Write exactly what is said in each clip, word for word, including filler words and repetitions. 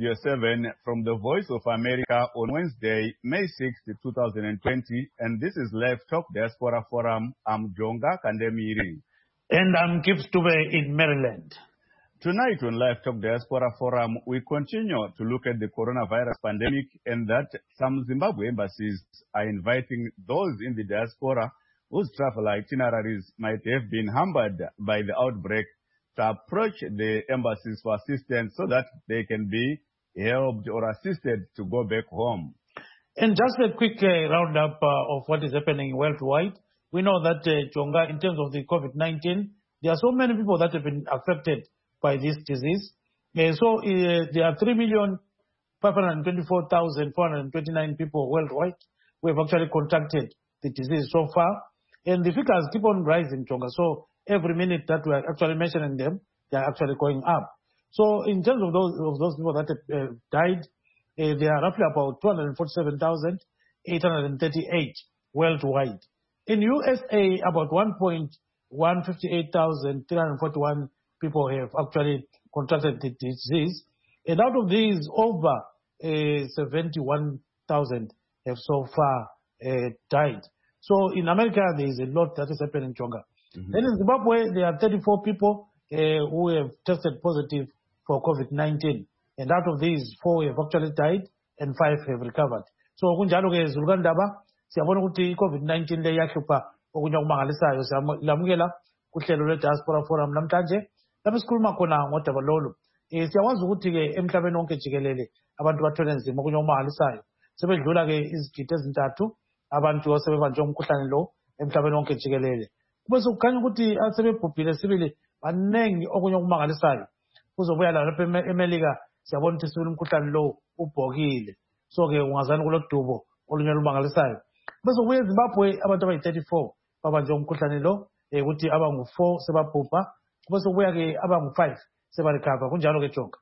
Studio seven from the Voice of America on Wednesday, May sixth, two thousand twenty, and this is Live Talk Diaspora Forum. I'm Jonga Kandemiri. And I'm Gibbs Dube in Maryland. Tonight on Live Talk Diaspora Forum, we continue to look at the coronavirus pandemic and that some Zimbabwe embassies are inviting those in the diaspora whose travel itineraries might have been hampered by the outbreak to approach the embassies for assistance so that they can be helped or assisted to go back home. And just a quick uh, roundup uh, of what is happening worldwide. We know that, uh, Jonga, in terms of the COVID nineteen, there are so many people that have been affected by this disease. Uh, so uh, there are three million five hundred twenty-four thousand four hundred twenty-nine people worldwide who have actually contracted the disease so far. And the figures keep on rising, Jonga. So every minute that we are actually mentioning them, they are actually going up. So in terms of those of those people that have uh, died, uh, there are roughly about two hundred forty-seven thousand eight hundred thirty-eight worldwide. In U S A, about one million one hundred fifty-eight thousand three hundred forty-one people have actually contracted the disease. And out of these, over uh, seventy-one thousand have so far uh, died. So in America, there is a lot that is happening, Jonga. Mm-hmm. Then in Zimbabwe, there are thirty-four people uh, who have tested positive for COVID nineteen. And out of these, four have actually died and five have recovered. So kunjalo ke Zulugandaba, siyabona ukuthi COVID nineteen le yahlupha okunya kumangalisayo siyalamukela kuhlelo lwe Diaspora Forum namhlanje. Lapho sikhuluma khona ngodaba lolu. Eh siyakwazi ukuthi ke emhlabeni wonke jikelele abantu bathole nzima okunya kumangalisayo. Sebedlula ke izigidi ezintathu abantu osebebanjwe umkhuhlane lo emhlabeni wonke jikelele. Bese kukhanya ukuthi asebebhubhile sibili banengi okunye okumangalisayo. Kuzobuya lapha eMelika siyabona ukuthi sibili umkhuhlane lo ubhokile. So ke ungazani kulodubo olunye lumangalisayo. Bese kubuye eZimbabwe abantu abayi thirty-four babanjwe umkhuhlane lo ukuthi abangu four sebabhubha. Bese kubuya ke abangu five sebarecover. Kunjalo ke Jonga.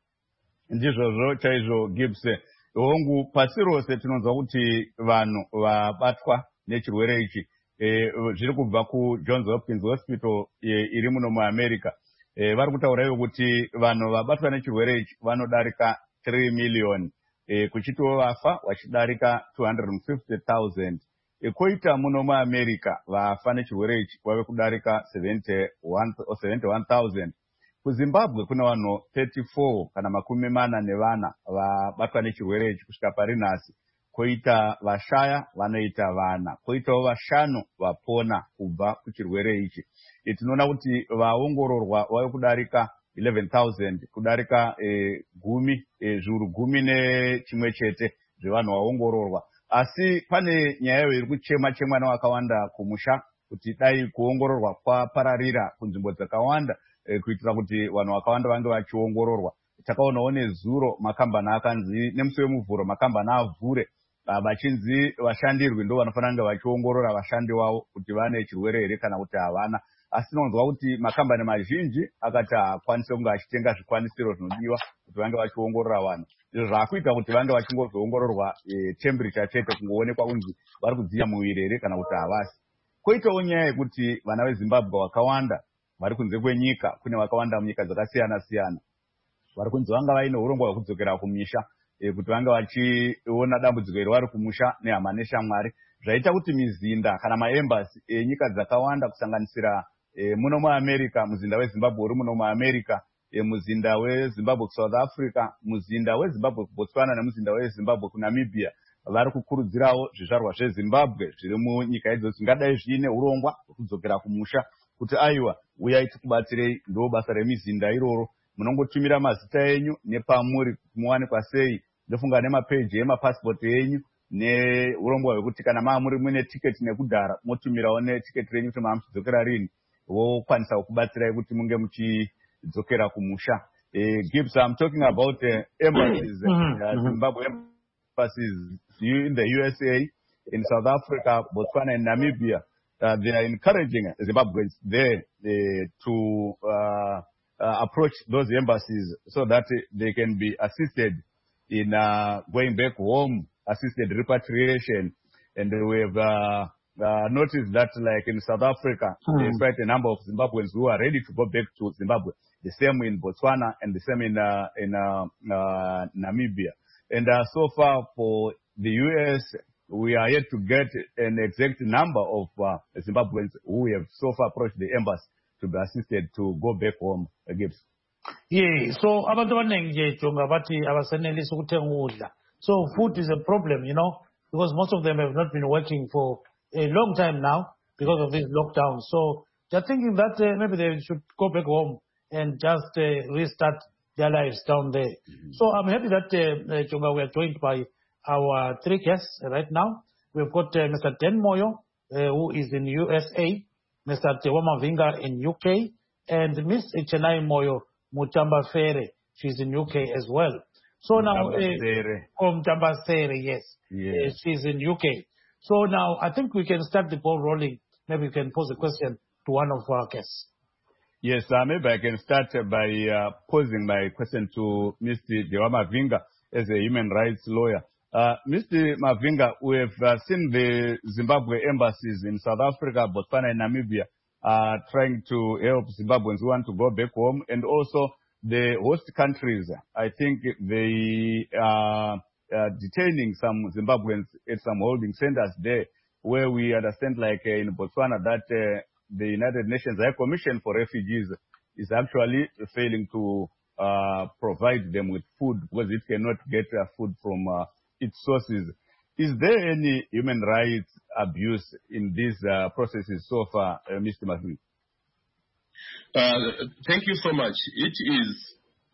Ndizvo chaizvo Gibbs. Hongu pasi rose tinonzwa kuti vanhu vabatwa nechirwere ichi Eh, zviri kubva ku Johns Hopkins Hospital eh, iri muno muAmerica. Eh, vari kutaurawo kuti vanhu vabatwa nechirwere ichi vanodarika three million. Eh, kuchitiwo vafa vachidarika two hundred fifty thousand. Eh, koita muno muAmerica vafa nechirwere ichi vave kudarika seventy-one thousand. KuZimbabwe kuna vanhu thirty-four kana makumi mana nevana vabatwa nechirwere ichi kusvika pari nhasi. Koita vashaya vanoita vana, koitawo vashanu vapona kubva kuchirwere ichi. Tinoona kuti vaongororwa vave kudarika eleven thousand, kudarika eh, gumi, eh, zviuru gumi nechimwe chete zvevanhu vaongororwa. Asi pane nyaya iri kuchema chemwa nevakawanda kumusha kuti dai kuongororwa kwapararira kunzvimbo dzakawanda eh, kuitira kuti vanhu vakawanda vange vachiongororwa. Takaonawo nezuro makambani akanzi nemusi wemuvhuro makambani avhure vachinzi vashandirwi ndo vanofanira kunge vachiongorora vashandi wavo kuti vane chirwere here kana kuti havana. Asi tinonzwa kuti makambani mazhinji akati haakwanise kunge achitenga zvikwanisiro zvinodiwa kuti vange vachiongorora vanhu. Izvo zvaakuita kuti vange vachingozoongororwa e, temperature chete kungoonekwa kunzi vari kudziya muviri here kana kuti havasi. Koitawo nyaya yekuti vana veZimbabwe vakawanda vari kunze kwenyika, kune vakawanda munyika dzakasiyana siyana, vari kunzi vanga vaine urongwa hwekudzokera kumisha e, kuti vange vachiona dambudziko iri vari kumusha nehama neshamwari. Zvaita kuti mizinda kana maembasi enyika dzakawanda kusanganisira e, muno muAmerica, muzinda weZimbabwe uri muno muAmerica, e, muzinda weZimbabwe kuSouth Africa, muzinda weZimbabwe kuBotswana nemuzinda weZimbabwe kuNamibia vari kukurudzirawo zvizvarwa zveZimbabwe zviri munyika idzo zvingadai zviine urongwa hwekudzokera kumusha kuti aiwa uyai tikubatsirei. Ndo basa remizinda iroro. Munongotumira mazita enyu nepamuri muwanikwa sei. Ndofunga nemapeji emapasipoti enyu neurongwa hwekuti kana maamuri muine tiketi nekudhara motumirawo netiketi renyu kuti maamuchidzokera rini, vokwanisa kubatsirai kuti munge muchidzokera kumusha. Uh, Gibbs, I'm talking about uh, embassies, mm-hmm. uh, Zimbabwe embassies in the U S A, in South Africa, Botswana and Namibia. Uh, they are encouraging Zimbabweans there uh, to uh, uh, approach those embassies so that they can be assisted in uh, going back home, assisted repatriation. And we have uh, uh, noticed that, like in South Africa, Hmm. there's quite a number of Zimbabweans who are ready to go back to Zimbabwe. The same in Botswana and the same in uh, in uh, uh, Namibia. And uh, so far for the U S, we are yet to get an exact number of uh, Zimbabweans who have so far approached the embassy to be assisted to go back home. Uh, Gibbs. Yeah, so abantu abaningi nje jonga bathi abasenelisi ukuthenga ukudla. So food is a problem, you know, because most of them have not been working for a long time now because of this lockdown. So they're thinking that uh, maybe they should go back home and just uh, restart their lives down there. Mm-hmm. So I'm happy that uh, uh, Jonga, we are joined by our three guests right now. We've got uh, Mister Den Moyo, uh, who is in U S A, Mister Tewa Mavinga in U K, and Miss Chenai Moyo Mutamba Fere. She's in U K as well. So now, from Tambasere, yes, yeah. uh, she's in U K. So now, I think we can start the ball rolling. Maybe we can pose a question to one of our guests. Yes, uh, maybe I can start by uh, posing my question to Mister Dewa Mavinga as a human rights lawyer. Uh, Mister Mavinga, we have uh, seen the Zimbabwe embassies in South Africa, Botswana, and Namibia uh, trying to help Zimbabweans who want to go back home, and also the host countries. I think they are uh, detaining some Zimbabweans at some holding centers there, where we understand, like uh, in Botswana, that uh, the United Nations High Commission for Refugees is actually failing to uh, provide them with food because it cannot get uh, food from uh, its sources. Is there any human rights abuse in these uh, processes so far, uh, Mister Mavinga? Uh, thank you so much. It is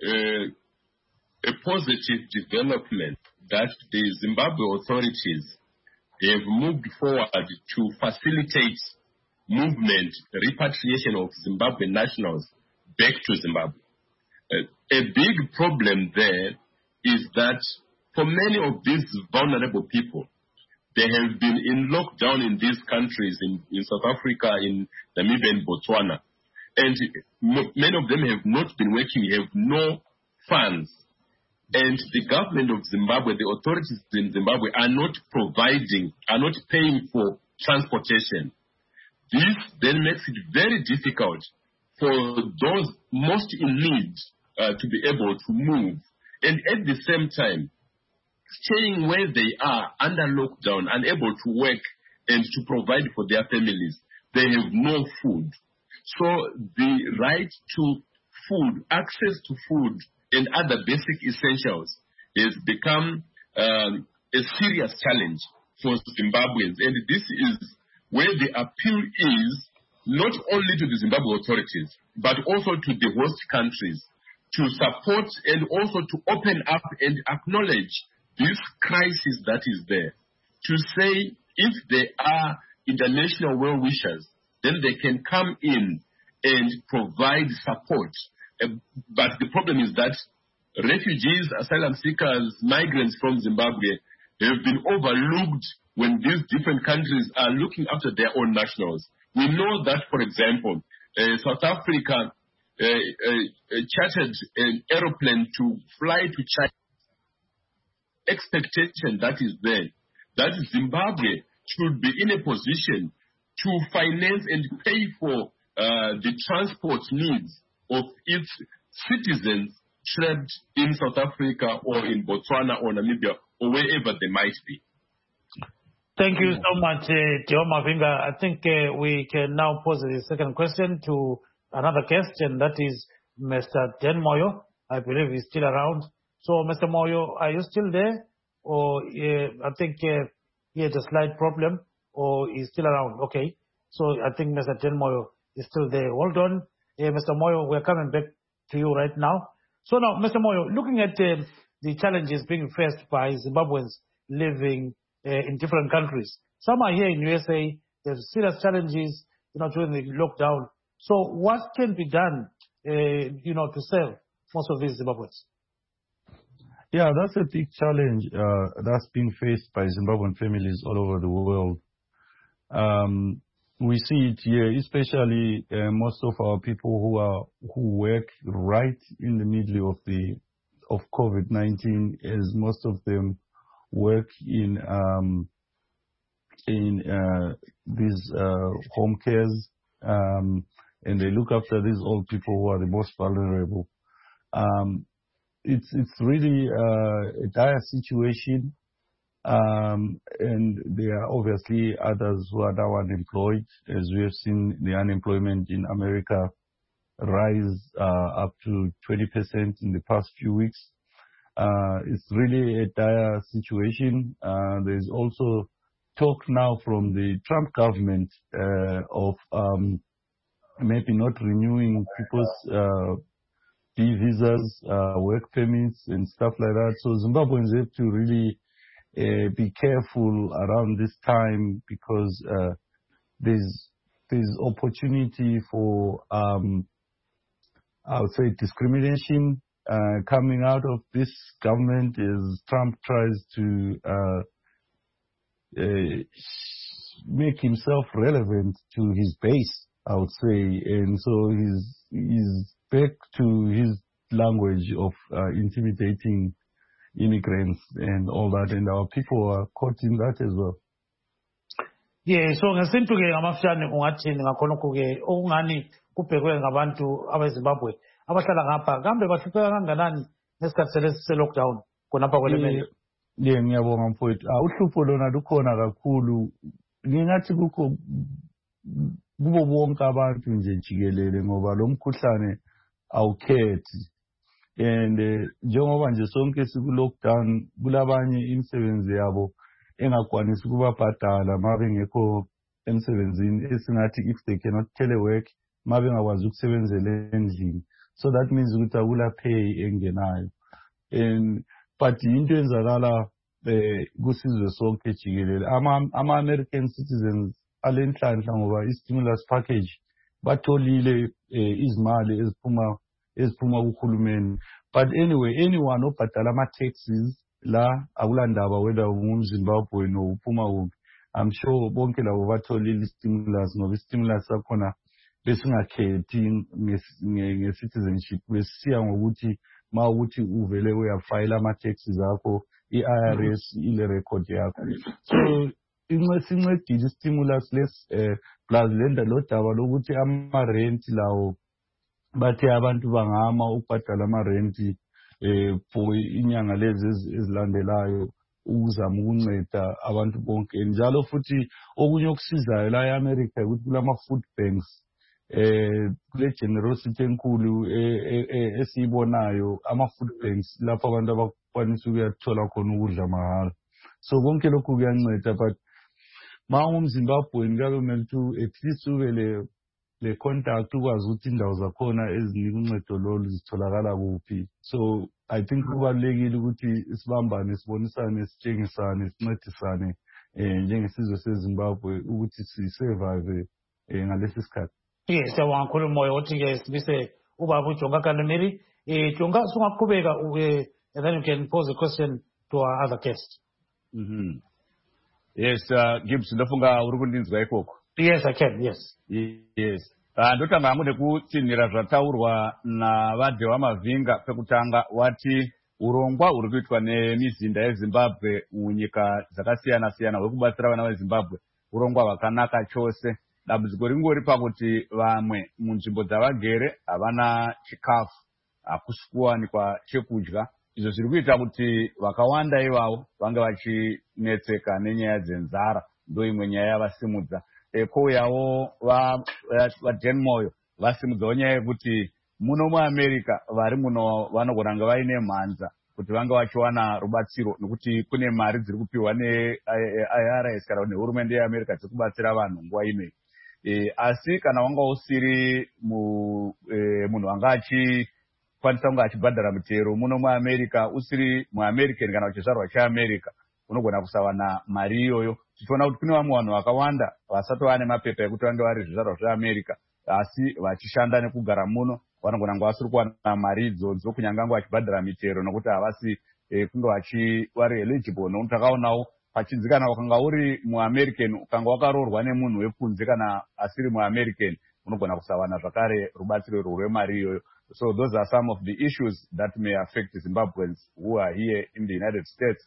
uh, a positive development that the Zimbabwe authorities have moved forward to facilitate movement, repatriation of Zimbabwean nationals back to Zimbabwe. Uh, a big problem there is that for many of these vulnerable people, they have been in lockdown in these countries, in, in South Africa, in Namibia and Botswana. And many of them have not been working, have no funds. And the government of Zimbabwe, the authorities in Zimbabwe are not providing, are not paying for transportation. This then makes it very difficult for those most in need uh, to be able to move. And at the same time, staying where they are under lockdown, unable to work and to provide for their families, they have no food. So the right to food, access to food and other basic essentials has become um, a serious challenge for Zimbabweans. And this is where the appeal is not only to the Zimbabwe authorities, but also to the host countries to support and also to open up and acknowledge this crisis that is there. To say if there are international well-wishers, then they can come in and provide support. Uh, but the problem is that refugees, asylum seekers, migrants from Zimbabwe have been overlooked when these different countries are looking after their own nationals. We know that, for example, uh, South Africa uh, uh, chartered an aeroplane to fly to China. Expectation that is there, that Zimbabwe should be in a position to finance and pay for uh, the transport needs of its citizens trapped in South Africa or in Botswana or Namibia or wherever they might be. Thank you so much, uh, Tewa Mavinga. I think uh, we can now pose the second question to another guest, and that is Mister Den Moyo. I believe he's still around. So, Mister Moyo, are you still there? Or uh, I think uh, he had a slight problem, or he's still around. Okay. So, I think Mister Den Moyo is still there. Hold on. Uh, Mister Moyo, we're coming back to you right now. So, now, Mister Moyo, looking at uh, the challenges being faced by Zimbabweans living uh, in different countries. Some are here in U S A. There's serious challenges, you know, during the lockdown. So, what can be done, uh, you know, to save most of these Zimbabweans? Yeah, that's a big challenge uh, that's being faced by Zimbabwean families all over the world. Um, we see it here, especially uh, most of our people who are who work right in the middle of the of COVID nineteen, as most of them work in um, in uh, these uh, home cares, um, and they look after these old people who are the most vulnerable. Um, it's it's really uh, a dire situation, um, and there are obviously others who are now unemployed, as we have seen the unemployment in America rise uh, up to twenty percent in the past few weeks. Uh, it's really a dire situation. Uh, there's also talk now from the Trump government uh, of um, maybe not renewing people's uh, D visas, uh, work permits, and stuff like that. So Zimbabweans have to really uh, be careful around this time because uh, there's there's opportunity for um, I would say discrimination uh, coming out of this government as Trump tries to uh, uh, make himself relevant to his base, I would say, and so he's he's back to his language of uh, intimidating immigrants and all that, and our people are caught in that as well. Yeah, so ngesintu ke ngamafishane ungathini ngakhonokho ke okungani kubhekwe ngabantu abeZimbabwe abahlala ngapha kambe bahlupheka kanganani ngesikhathi se-lockdown khonapha kwele. Yeah, ngiyabonga mfowethu. Uhlupho lona lukhona kakhulu. Ngingathi kukho kubo bonke abantu nje jikelele ngoba lo mkhuhlane awukhethi. And njengoba nje sonke siku-lockdown kulabanye imisebenzi yabo engakwanisi ukubabhadala ma bengekho emsebenzini esingathi if they cannot telework ma bengakwazi ukusebenzela endlini. So that means ukuthi akula pay engenayo. And but into enzakala eh kusizwe sonke jikelele ama ama American citizens alenhlanhla ngoba i-stimulus package batholile izimali eziphuma eziphuma kuhulumeni. But anyway, anyone obhadala ama-taxes la akulandaba whether ungumZimbabwe no uphuma kuphi, I'm sure bonke labo batholile i-stimulus ngoba i-stimulus sakhona besingakhethi nge-citizenship besiya ngokuthi ma ukuthi uvele uyafayila ama-taxes akho i-I R S ile record yakho. So incedile i-stimulus less eh plus lenda lo daba lokuthi ama-rent lawo bathi abantu bangama ukubhadala ama-rent eh for inyanga lezi ezilandelayo ukuzama ukunceda abantu bonke. Njalo futhi okunye okusizayo la eAmerica ukuthi kulama food banks eh kule generosity enkulu esiyibonayo ama food banks lapho abantu abakwanisa ukuyathola khona ukudla mahala. So konke lokhu kuyanceda, but ma ungumZimbabwean kabe kumele at least ube le le contact ukwazi ukuthi indawo zakhona ezinika uncedo lolu zitholakala kuphi. So I think kubalekile ukuthi isibambane sibonisane sitshengisane sincedisane eh njengesizwe seZimbabwe ukuthi si survive eh ngalesi sikhathi. Yes, siyabonga kakhulu moyo othi ke sibise ubaba uJonga Kalemeri. Eh Jonga singaqhubeka and then you can pose a question to our other guest. Mhm. Yes, uh, Gibbs ndofunga uri kundinzwa ikoko. Yes, I can. Yes. Yes. Uh, ndotanga amude kutinhira zvataurwa navadhe vamavhinga pekutanga wati urongwa uri kuitwa nemizinda yeZimbabwe munyika dzakasiyana siyana hwekubatsira vana veZimbabwe urongwa hwakanaka chose. Dambudziko ringori pakuti vamwe munzvimbo dzavagere havana chikafu, hakusi kuwanikwa chekudya. Izvo zviri kuita kuti vakawanda ivavo vange vachinetseka nenyaya dzenzara. Ndo imwe nyaya yavasimudza. Ekouyawo vaDenmoyo vasimudzawo nyaya yekuti muno muAmerica vari muno vanogona kunge vaine mhanza kuti vange vachiwana rubatsiro nekuti kune mari dziri kupiwa neI R S kana nehurumende yeAmerica dziri kubatsira vanhu nguva inoyi. Asi kana wanga usiri munhu wanga achikwanisa kunge achibhadhara mutero muno muAmerica usiri muAmerican kana uchizvarwa cheAmerica unogona kusawana mari iyoyo. Tichiona kuti kune vamwe vanhu vakawanda vasatova nemapepa ekuti vange vari zvizvarwa zveAmerica asi vachishanda nekugara muno vanogona kunge vasiri kuwana mari idzodzo kunyange vange vachibhadhara mitero nokuti havasi kunge vachi vari eligible. Nokuti takaonawo pachinzi kana ukanga uri muAmerican ukanga wakaroorwa nemunhu wekunze kana asiri muAmerican unogona kusawana zvakare rubatsiro rwemari iyoyo. So those are some of the issues that may affect Zimbabweans who are here in the United States.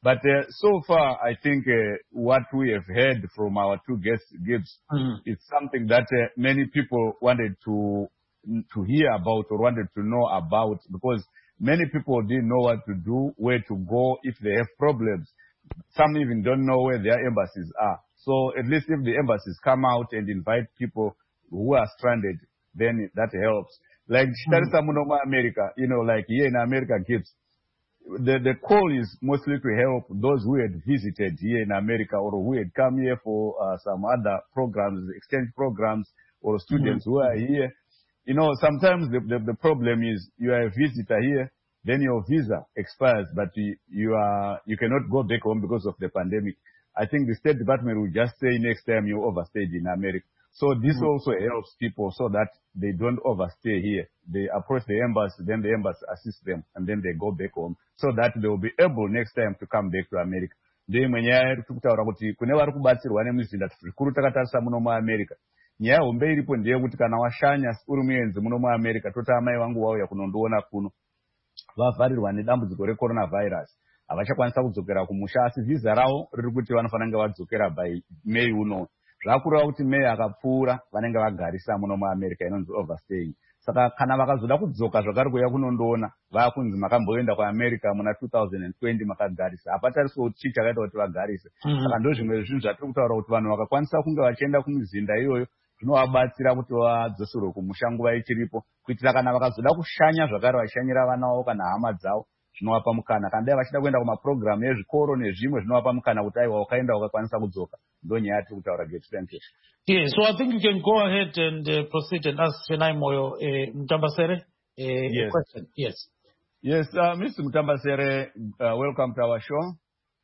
But uh, so far, I think uh, what we have heard from our two guests, Gibbs, mm-hmm. is something that uh, many people wanted to to hear about or wanted to know about, because many people didn't know what to do, where to go if they have problems. Some even don't know where their embassies are. So at least if the embassies come out and invite people who are stranded, then that helps. Like mm-hmm. America, you know, like here in America, Gibbs, the, the call is mostly to help those who had visited here in America or who had come here for uh, some other programs, exchange programs, or students mm-hmm. who are here. You know, sometimes the, the, the problem is you are a visitor here, then your visa expires, but you, you are you cannot go back home because of the pandemic. I think the State Department will just say next time you overstayed in America. So this mm-hmm. also helps people so that they don't overstay here. They approach the embassy, then the embassy assists them, and then they go back home, so that they will be able next time to come back to America. Ndiye mwenyaya tikutaura kuti kune vari kubatsirwa nemuzinda zvikuru takatarisa muno muAmerica. Nyaya hombe iripo ndiye kuti kana washanya uri muenzi muno muAmerica, toti amai vangu vauya kunondiona kuno, vavharirwa nedambudziko recoronavirus, havachakwanisa kudzokera kumusha, asi visa ravo riri kuti vanofanira kunge vadzokera by May uno. Zvakureva kuti May akapfuura vanenge vagarisa muno muAmerica inonzi overstaying. Saka kana vakazoda kudzoka zvakare kuuya kunondoona, vakunzi makamboenda kuAmerica muna two thousand twenty makagarisa, hapatariswa kuti chii chakaita kuti vagarise. Saka ndo zvimwe zvinhu zvatiri kutaura kuti vanhu vakakwanisa kunge vachienda kumizinda iyoyo, zvinovabatsira kuti vadzoserwe kumusha nguva ichiripo, kuitira kana vakazoda kushanya zvakare vashanyira vana vavo kana hama dzavo, zvinovapa mukana. Kana dai vachida kuenda kumapurogiramu ezvikoro nezvimwe, zvinovapa mukana kuti aiwa wakaenda wakakwanisa kudzoka. Ndo nyaya yatiri kutaura Gibbs. Thank you. Yes, so I think you can go ahead and uh, proceed and ask Chenai Moyo uh, Mutambasere uh, yes. a question. Yes. Yes, uh, Mister Mutambasere, uh, welcome to our show.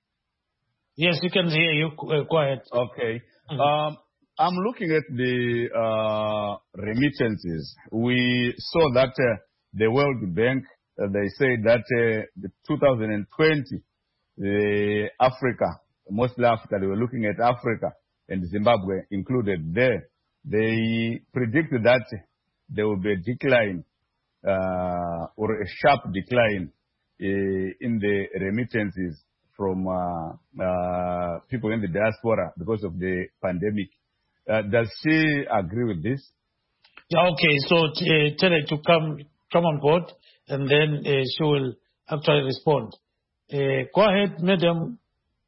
Yes, we can hear you. Uh, go ahead. Okay. Mm-hmm. Um, I'm looking at the uh, remittances. We saw that uh, the World Bank, uh, they say that uh, the two thousand twenty, uh, Africa, mostly Africa, they were looking at Africa and Zimbabwe included there. They predicted that there will be a decline uh, or a sharp decline uh, in the remittances from uh, uh, people in the diaspora because of the pandemic. Uh, does she agree with this? Yeah, okay. So uh, tell her to come come on board, and then uh, she will actually respond. Uh, go ahead, madam.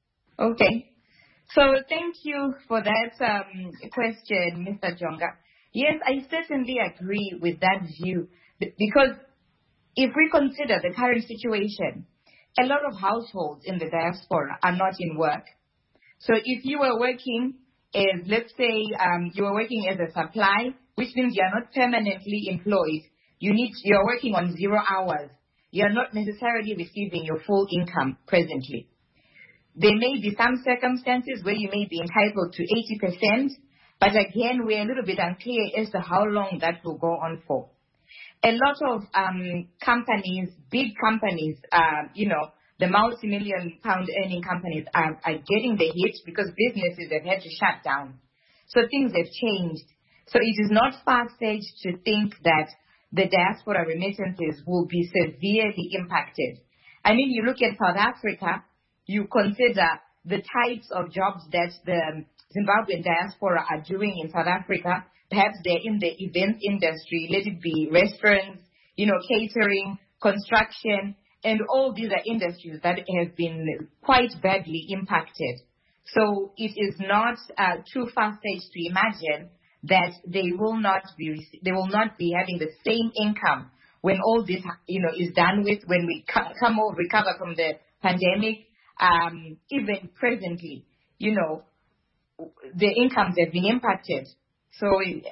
Okay. So thank you for that um, question, Mister Jonga. Yes, I certainly agree with that view, because if we consider the current situation, a lot of households in the diaspora are not in work. So if you were working as, let's say, um, you are working as a supply, which means you are not permanently employed. You need, you are working on zero hours. You are not necessarily receiving your full income presently. There may be some circumstances where you may be entitled to eighty percent, but again, we're a little bit unclear as to how long that will go on for. A lot of um, companies, big companies, uh, you know, the multi-million pound earning companies are, are getting the hit because businesses have had to shut down. So things have changed. So it is not far-fetched to think that the diaspora remittances will be severely impacted. I mean, you look at South Africa, you consider the types of jobs that the Zimbabwean diaspora are doing in South Africa. Perhaps they're in the event industry, let it be restaurants, you know, catering, construction, and all these are industries that have been quite badly impacted. So it is not uh, too far-fetched to imagine that they will not be they will not be having the same income when all this, you know, is done with, when we come over, recover from the pandemic. Um, even presently, you know, the incomes have been impacted. So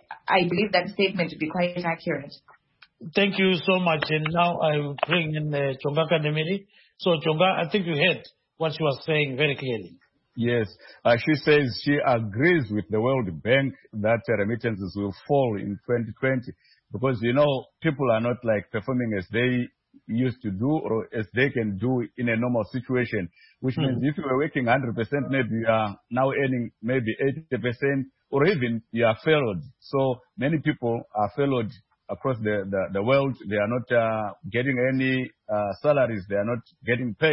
I believe that statement to be quite accurate. Thank you so much. And now I will bring in uh, Chonga Kandemiri. So Chonga, I think you heard what she was saying very clearly. Yes. Uh, she says she agrees with the World Bank that uh, remittances will fall in twenty twenty because, you know, people are not like performing as they used to do or as they can do in a normal situation, which mm. means if you were working one hundred percent, maybe you are now earning maybe eighty percent or even you are furloughed. So many people are furloughed across the, the, the world. They are not uh, getting any uh, salaries. They are not getting paid.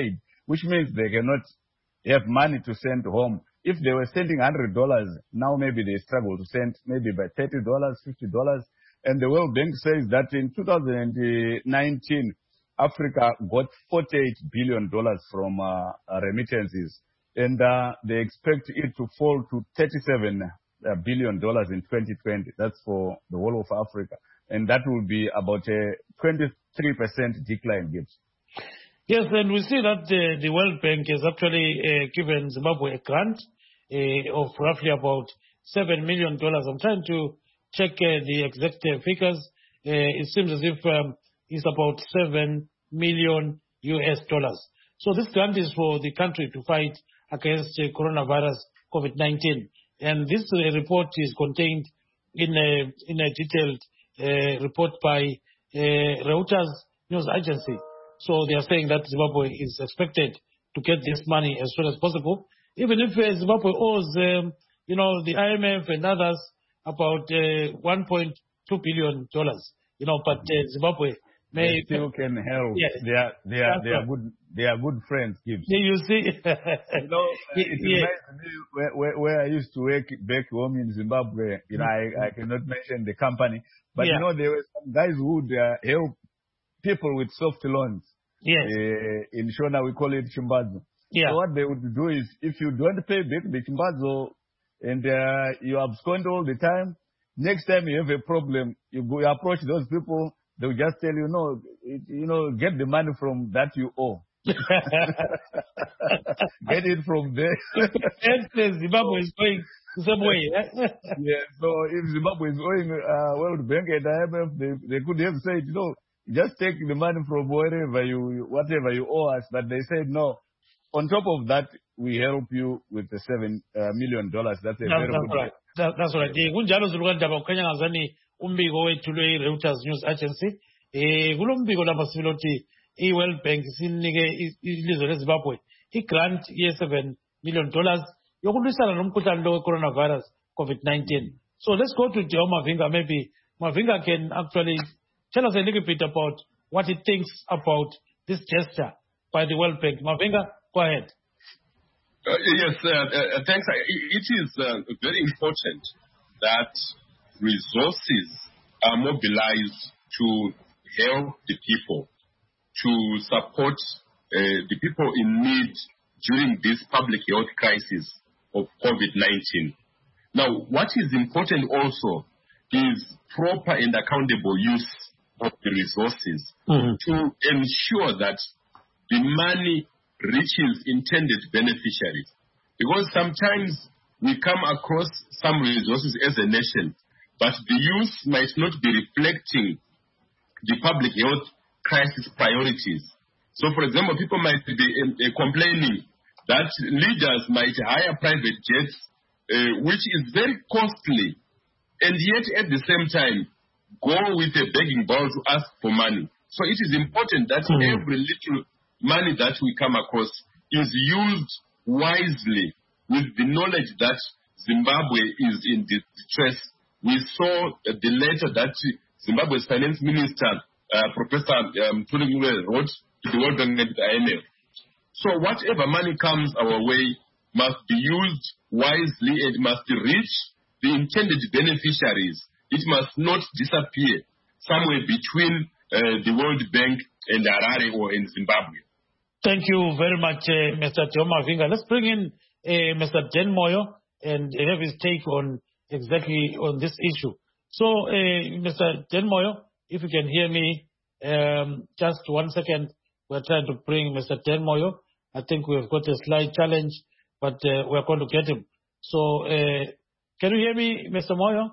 which means they cannot have money to send home. If they were sending one hundred dollars, now maybe they struggle to send maybe by thirty dollars, fifty dollars. And the World Bank says that in two thousand nineteen, Africa got forty-eight billion dollars from uh, remittances. And uh, they expect it to fall to thirty-seven billion dollars in twenty twenty. That's for the whole of Africa. And that will be about a twenty-three percent decline, Gibbs. Yes, and we see that uh, the World Bank has actually uh, given Zimbabwe a grant uh, of roughly about seven million dollars. I'm trying to check uh, the exact uh, figures. Uh, it seems as if um, it's about seven million U S dollars. So this grant is for the country to fight against uh, coronavirus COVID nineteen. And this uh, report is contained in a, in a detailed uh, report by uh, Reuters news agency. So they are saying that Zimbabwe is expected to get this money as soon as possible, even if uh, Zimbabwe owes, um, you know, the I M F and others about uh, one point two billion dollars. You know, but uh, Zimbabwe may they still can help. Yes. They are they are they are good they are good friends, Gibbs. Yeah, you see, you know, it yeah. reminds me where, where, where I used to work back home in Zimbabwe. You know, I, I cannot mention the company, but yeah. you know, there were some guys who would uh, help people with soft loans. Yes. Uh, in Shona, we call it chimbazo. Yeah. So what they would do is, if you don't pay back the chimbazo and uh, you abscond all the time, next time you have a problem, you go you approach those people, they'll just tell you, no, it, you know, get the money from that you owe. Get it from there. Zimbabwe is going the same way. Yeah, so if Zimbabwe is owing uh, World Bank and I M F, they, they could have said, you know, just take the money from wherever you, whatever you owe us. But they said, no. On top of that, we help you with the seven uh, million dollars. That's a that's, very that's good. right. That, that's right. Kunjalo zilukandaba kukhanya ngazani umbiko wethu lwe Reuters News Agency. Eh kulo mbiko lapha sibilo ukuthi i-World Bank sinike ilizwe leZimbabwe i-grant ye seven million dollars yokulwisana nomkhuhlane lo coronavirus COVID nineteen. So let's go to Deo Mavinga. Maybe Mavinga can actually tell us a little bit about what he thinks about this gesture by the World Bank. Mavinga, go ahead. Uh, yes, uh, uh, thanks. It is uh, very important that resources are mobilized to help the people, to support uh, the people in need during this public health crisis of COVID nineteen. Now, what is important also is proper and accountable use of the resources mm-hmm. to ensure that the money reaches intended beneficiaries. Because sometimes we come across some resources as a nation, but the use might not be reflecting the public health crisis priorities. So, for example, people might be uh, complaining that leaders might hire private jets, uh, which is very costly, and yet at the same time go with a begging bowl to ask for money. So it is important that mm-hmm. every little money that we come across is used wisely with the knowledge that Zimbabwe is in distress. We saw uh, the letter that Zimbabwe's finance minister, uh, Professor um, Tulingwe, wrote to the World Bank and the I M F. So whatever money comes our way must be used wisely and must reach the intended beneficiaries. It must not disappear somewhere between uh, the World Bank and Harare or in Zimbabwe. Thank you very much, uh, Mister Deo Mavinga. Let's bring in uh, Mister Dan Moyo and have his take on exactly on this issue. So, uh, Mister Dan Moyo, if you can hear me, um, just one second. We're trying to bring Mister Dan Moyo. I think we've got a slight challenge, but uh, we're going to get him. So, uh, can you hear me, Mister Moyo?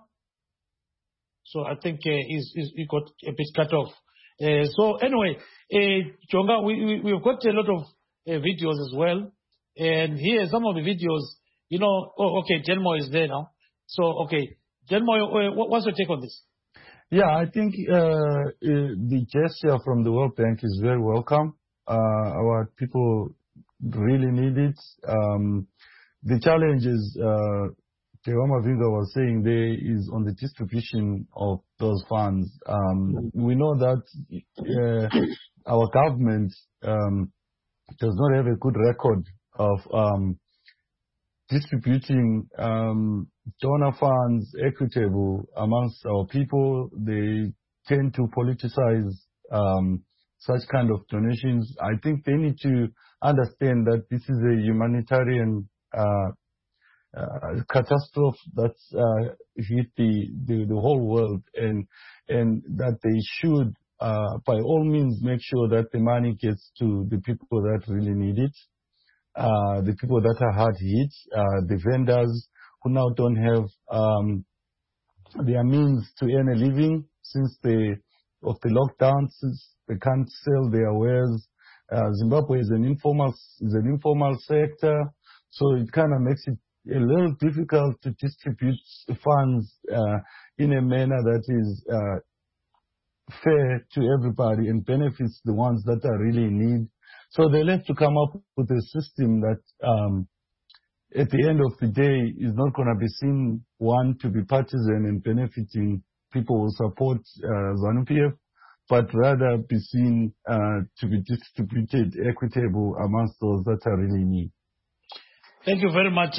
So I think uh, he's, he's, he got a bit cut off. Uh, so anyway, uh, Jonga, we, we, we've got a lot of uh, videos as well. And here, some of the videos, you know, oh, okay, Jenmo is there now. So, okay, Jenmo, uh, what's your take on this? Yeah, I think uh, uh, the gesture from the World Bank is very welcome. Uh, our people really need it. Um, the challenge is, uh, Deo Mavinga was saying there is on the distribution of those funds. Um, we know that uh, our government um, does not have a good record of um, distributing um, donor funds equitable amongst our people. They tend to politicize um, such kind of donations. I think they need to understand that this is a humanitarian uh, uh, catastrophe that's uh, hit the, the, the whole world, and and that they should, uh, by all means, make sure that the money gets to the people that really need it. Uh, the people that are hard hit, uh, the vendors who now don't have um, their means to earn a living since the of the lockdown, since they can't sell their wares. Uh, Zimbabwe is an informal is an informal sector, so it kind of makes it a little difficult to distribute funds uh, in a manner that is uh, fair to everybody and benefits the ones that are really in need. So they'll have to come up with a system that um, at the end of the day is not going to be seen, one, to be partisan and benefiting people who support uh, ZANU-P F, but rather be seen uh, to be distributed equitable amongst those that are really in need. Thank you very much.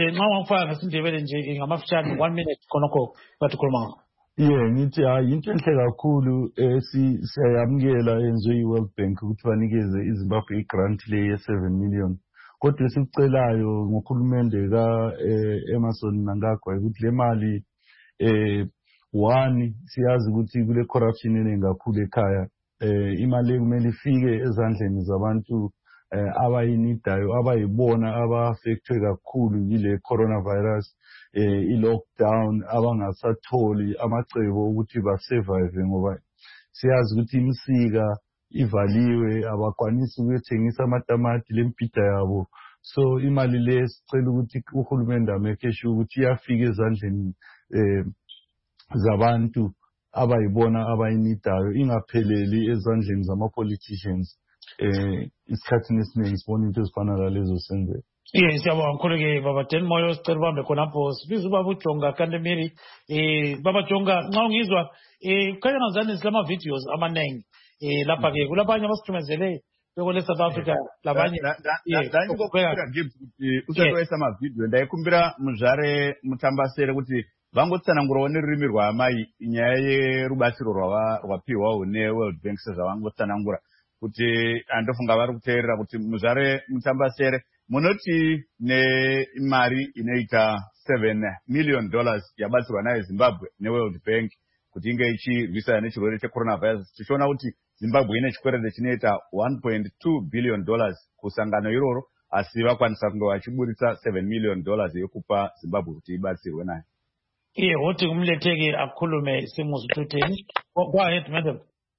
One minute, Konoko, particular. Yeah, ngithi hayi into enhle kakhulu siyayamukela enziwe i-World Bank ukuthi banikeze iZimbabwe i-grant le ye-seven million. Kodwa esikucelayo ngokhulumende ka-Emmerson Mnangagwa ukuthi le mali eh one siyazi ukuthi kule corruption eningi kakhulu ekhaya. Eh imali kumele ifike ezandleni zabantu abayinidayo abayibona aba-affectwe kakhulu yile coronavirus. Eh, i-lockdown abangasatholi amacebo ukuthi basurvive ngoba siyazi ukuthi imisika ivaliwe abakwanisi ukuyothengisa amatamati lempida yabo. So imali le sicela ukuthi uhulumende ameke sure ukuthi iyafika ezandleni eh, zabantu abayibona abayinidayo ingapheleli ezandleni zama-politicians. Eh, isikhathini esiningi sibona into ezifana lalezo senzeka. Yes, siyabonga kakhulu ke Baba ten Moyo sicela ubambe khonapho sibiza ubaba uJonga Kantemiri. Eh Baba Jonga nxa ungizwa eh khanya ngazani silama videos amanengi eh lapha ke kulabanye abasithumezele bekole South Africa labanye ndanyingokubira Gibbs kuti usatoisa mavideo ndaikumbira muzvare mutambasere kuti vangotsanangurawo nerurimi rwaamai nyaya yerubatsiro rwapiwawo neWorld Bank sezvavangotsanangura kuti andofunga vari kuteerera kuti muzvare mutambasere munoti nemari inoita seven million dollars yabatsirwa nayo Zimbabwe neWorld Bank kuti inge ichirwisana nechirwere checoronavirus. Tichiona kuti Zimbabwe ine chikwerede chinoita one point two billion dollars kusangano iroro, asi vakwanisa kunge vachiburitsa seven million dollars yokupa Zimbabwe kuti ibatsirwe nayo. Iye hoti kumleteke akhulume simuzututeni. Go ahead, madam.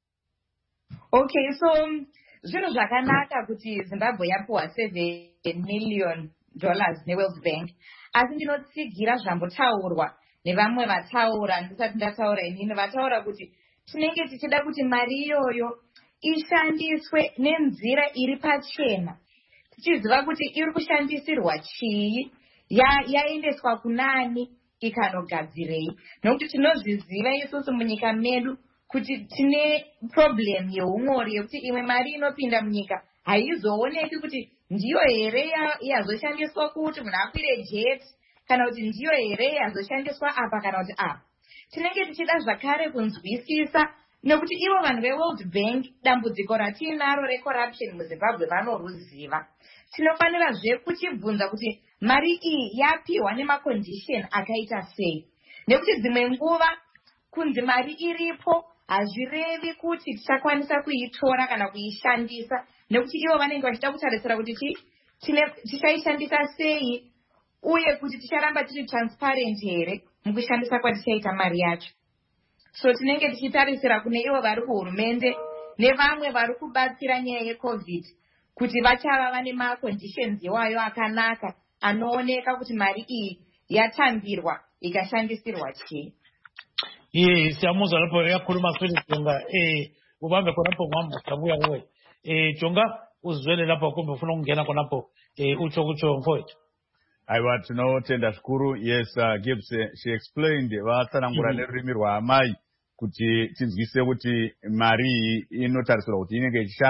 Okay, so zviro zvakanaka kuti Zimbabwe yapuwa seven million dollars neWorld Bank, asi ndinotsigira zvambotaurwa nevamwe vataura ndisati ndataura inini vataura kuti tinenge tichida kuti mari iyoyo ishandiswe nenzira iri pachena, tichiziva kuti iri kushandisirwa chii, yaendeswa kunani, ikanogadzirei. Nokuti tinozviziva isusu munyika medu kuti tine problem yeumori yekuti imwe mari inopinda munyika haizooneki kuti ndiyo here yazoshandiswa kuti munhu akwire jet, kana kuti ndiyo here yazoshandiswa apa kana kuti apa. Tinenge tichida zvakare kunzwisisa nekuti ivo vanhu veWorld Bank dambudziko ratinaro recorruption muZimbabwe vanoruziva. Tinofanirazve kuchibvunza kuti mari iyi yapiwa nemacondition akaita sei, nekuti dzimwe nguva kunzi mari iripo hazvirevi kuti tichakwanisa kuitora kana kuishandisa, nekuti ivo vanenge vachida kutarisira kuti tichaishandisa sei uye kuti ticharamba tiri transparent here mukushandisa kwatichaita mari yacho. So tinenge tichitarisira kune ivo vari kuhurumende nevamwe vari kubatsira nyaya yeCovid kuti vachava vane maconditions iwayo akanaka anooneka kuti mari iyi yatambirwa ikashandisirwa chii. Iye siyamuzwa lapho yakhuluma Felix Jonga eh ubambe khonapho ngwambo sabuya kuwe. Eh Jonga uzwele lapho kumbe ufuna ukungena khonapho eh ucho kucho mfowethu. Aiwa tinotenda zvikuru. Yes, uh, Gibbs she explained vatsanangura mm -hmm. nerurimi rwaamai kuti tinzwise kuti mari inotarisirwa kuti inenge ichishanda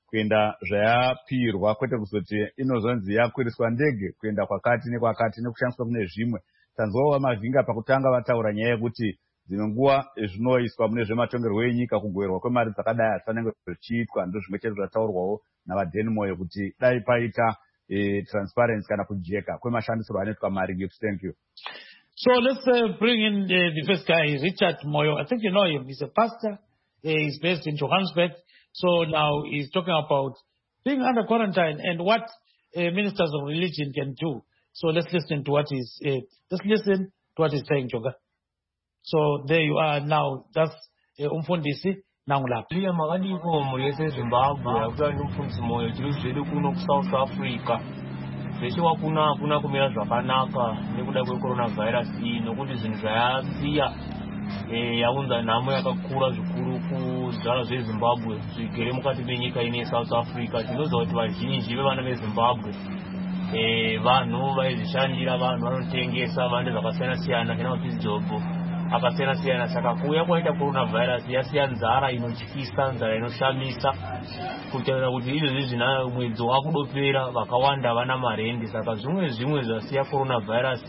kuenda zvayapirwa kwete kuzoti inozonzi yakwiriswa ndege kuenda kwakati nekwakati nekushandiswa kune zvimwe. Tanzwawo mavhinga pakutanga vataura nyaya yekuti dzimwe nguva zvinoiswa mune zvematongerwo enyika kugoverwa kwemari dzakadai hafanenge zvichiitwa ndo zvimwe chete zvataurwawo navaDenimoyo kuti dai paita e, transparency kana kujeka kwemashandisirwo anoitwa mari. Gifts, thank you. So let's uh, bring in uh, the first guy, Richard Moyo. I think you know him. He's a pastor. Uh, he's based in Johannesburg. So now he's talking about being under quarantine and what uh, ministers of religion can do. So let's listen to what he's, uh, let's listen to what he's saying, Jonga. So there you are now. That's umfundisi Nangulap. Liya makadiko mulese Zimbabwe akuta umfundisi Moyo chiri zvedu kuno ku South Africa. Zveshe wakuna akuna kumira zvakanaka nekuda kweCoronavirus iyi nokuti zvinhu zvayasiya eh yaunza nhamo yakakura zvikuru kuzvara zveZimbabwe zvigere mukati menyika ine South Africa. Tinoziva kuti vazhinji vevana veZimbabwe eh vanhu vaizvishandira vanhu vanotengesa vanhu zvakasiyana siyana kana mapisi jobho akasiyana siyana. Saka kuuya kwaita coronavirus yasiya nzara inotyisa, nzara inoshamisa, kutaura kuti izvozvi zvina mwedzi wakudopera vakawanda vana marendi. Saka zvimwe zvimwe zvasiya coronavirus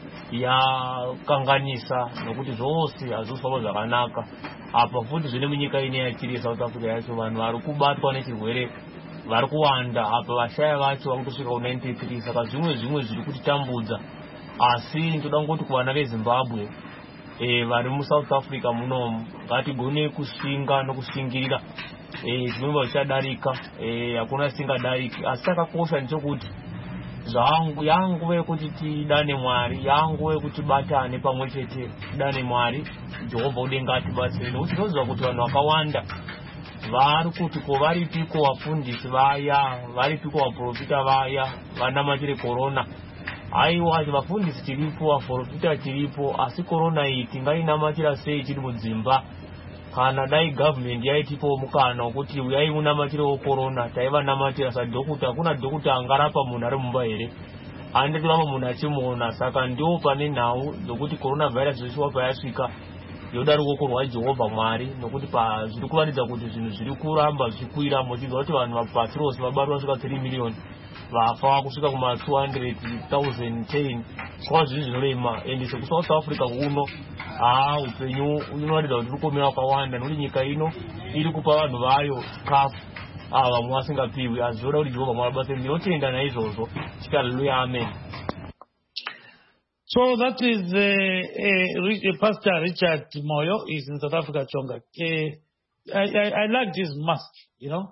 yakanganisa nokuti zvose hazvifamba zvakanaka. Apa futi zvine munyika ine yatiri South Africa yacho vanhu vari kubatwa nechirwere vari kuwanda. Apa vashaya vacho vakutosvika ku ninety-three. Saka zvimwe zvimwe zviri kutitambudza, asi ndoda ngoti kuvana veZimbabwe eh vari mu South Africa muno ngatigone kushinga nokushingirira eh zvinova zvichadarika eh hakuna singadariki. Asi chakakosha ndechokuti zvangu yangu yekuti tidane Mwari, yangu yekuti batane pamwe chete tidane Mwari. Jehovha udenga atibatsire nokuti tinoziva kuti vanhu vakawanda vari kuti ko varipiko vafundisi vaya, varipiko vaprofita vaya vanamatire corona. Aiwa vafundisi tiripo, vaprofita tiripo, asi corona iyi tingainamatira sei tiri mudzimba? Kana dai government yaitipo mukana wekuti uyai munamatirewo corona taivanamatira sadhokuta. Hakuna dhokuta angarapa munhu ari mumba here, anditorapa munhu achimuona. Saka ndiwo pane nhau dzokuti coronavirus zvisiwa payasvika yoda ruoko rwaJehovha Mwari, nokuti zviri kuratidza kuti zvinhu zviri kuramba zvichikwira. Muchizwa kuti vanhu pasi rose vabatwa kusvika three million, vafa kusvika kuma two hundred thousand ten. Zvava zvinhu zvinorema. Ende sekusouth Africa kuno haa upenyu unoratidza kuti uri kuomera kwakawanda nokuti nyika ino iri kupa vanhu vayo chikafu ava vamwe vasingapiwi. Asi zvoda kuti Jehovha Mwari abatsire. Ndinotenda naizvozvo. Hallelujah, amen. So that is uh, uh, Pastor Richard Moyo. He's in South Africa, Chonga. Uh, I, I, I like this mask, you know.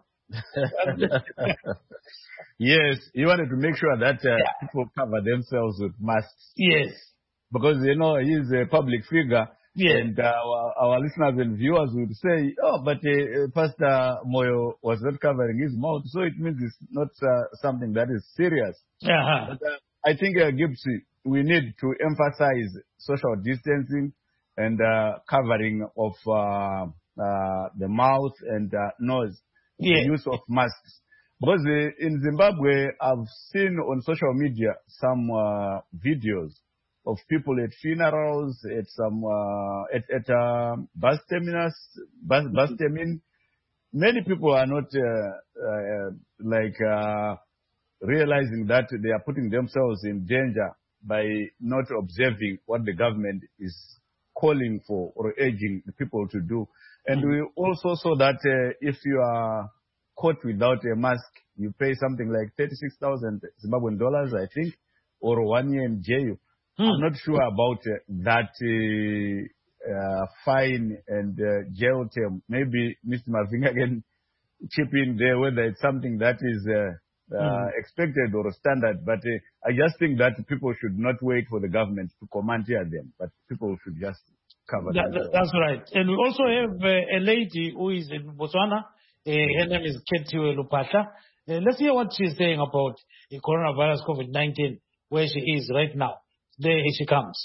Yes, you wanted to make sure that uh, yeah. people cover themselves with masks. Yes. Because, you know, he's a public figure. Yes. And uh, our, our listeners and viewers would say, oh, but uh, Pastor Moyo was not covering his mouth, so it means it's not uh, something that is serious. Uh-huh. But, uh, I think, uh, Gibbs, we need to emphasize social distancing and uh, covering of uh, uh, the mouth and uh, nose, yes. the use of masks. Because uh, in Zimbabwe, I've seen on social media some uh, videos of people at funerals, at some uh, at, at uh, bus terminus, bus, bus termin. Many people are not uh, uh, like uh, realizing that they are putting themselves in danger by not observing what the government is calling for or urging the people to do. And mm-hmm. we also saw that uh, if you are caught without a mask, you pay something like thirty-six thousand Zimbabwean dollars, I think, or one year in jail. Mm. I'm not sure about uh, that uh, uh, fine and uh, jail term. Maybe Mister Mavinga can chip in there whether it's something that is uh, Uh, mm. expected or standard, but uh, I just think that people should not wait for the government to commandeer them, but people should just cover that, them. That's right. And we also have uh, a lady who is in Botswana. Uh, her name is Kethiwe Lupahla. Uh, let's hear what she's saying about the coronavirus COVID nineteen, where she is right now. There she comes.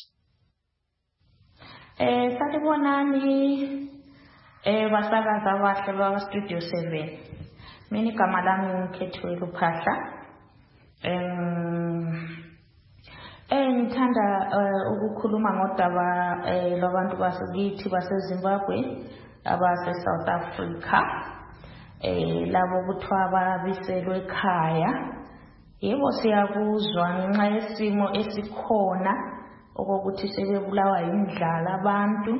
Eh, sanibonani eh basakaza bahle ba Studio seven. Mini kama lami Kethiwe Lupahla. Em eh ngithanda ukukhuluma ngodaba labantu basekithi baseZimbabwe abase South Africa. eh labo kuthiwa babiselwe ekhaya. Yebo siyakuzwa ngenxa yesimo esikhona okokuthi sebebulawa yindlala abantu.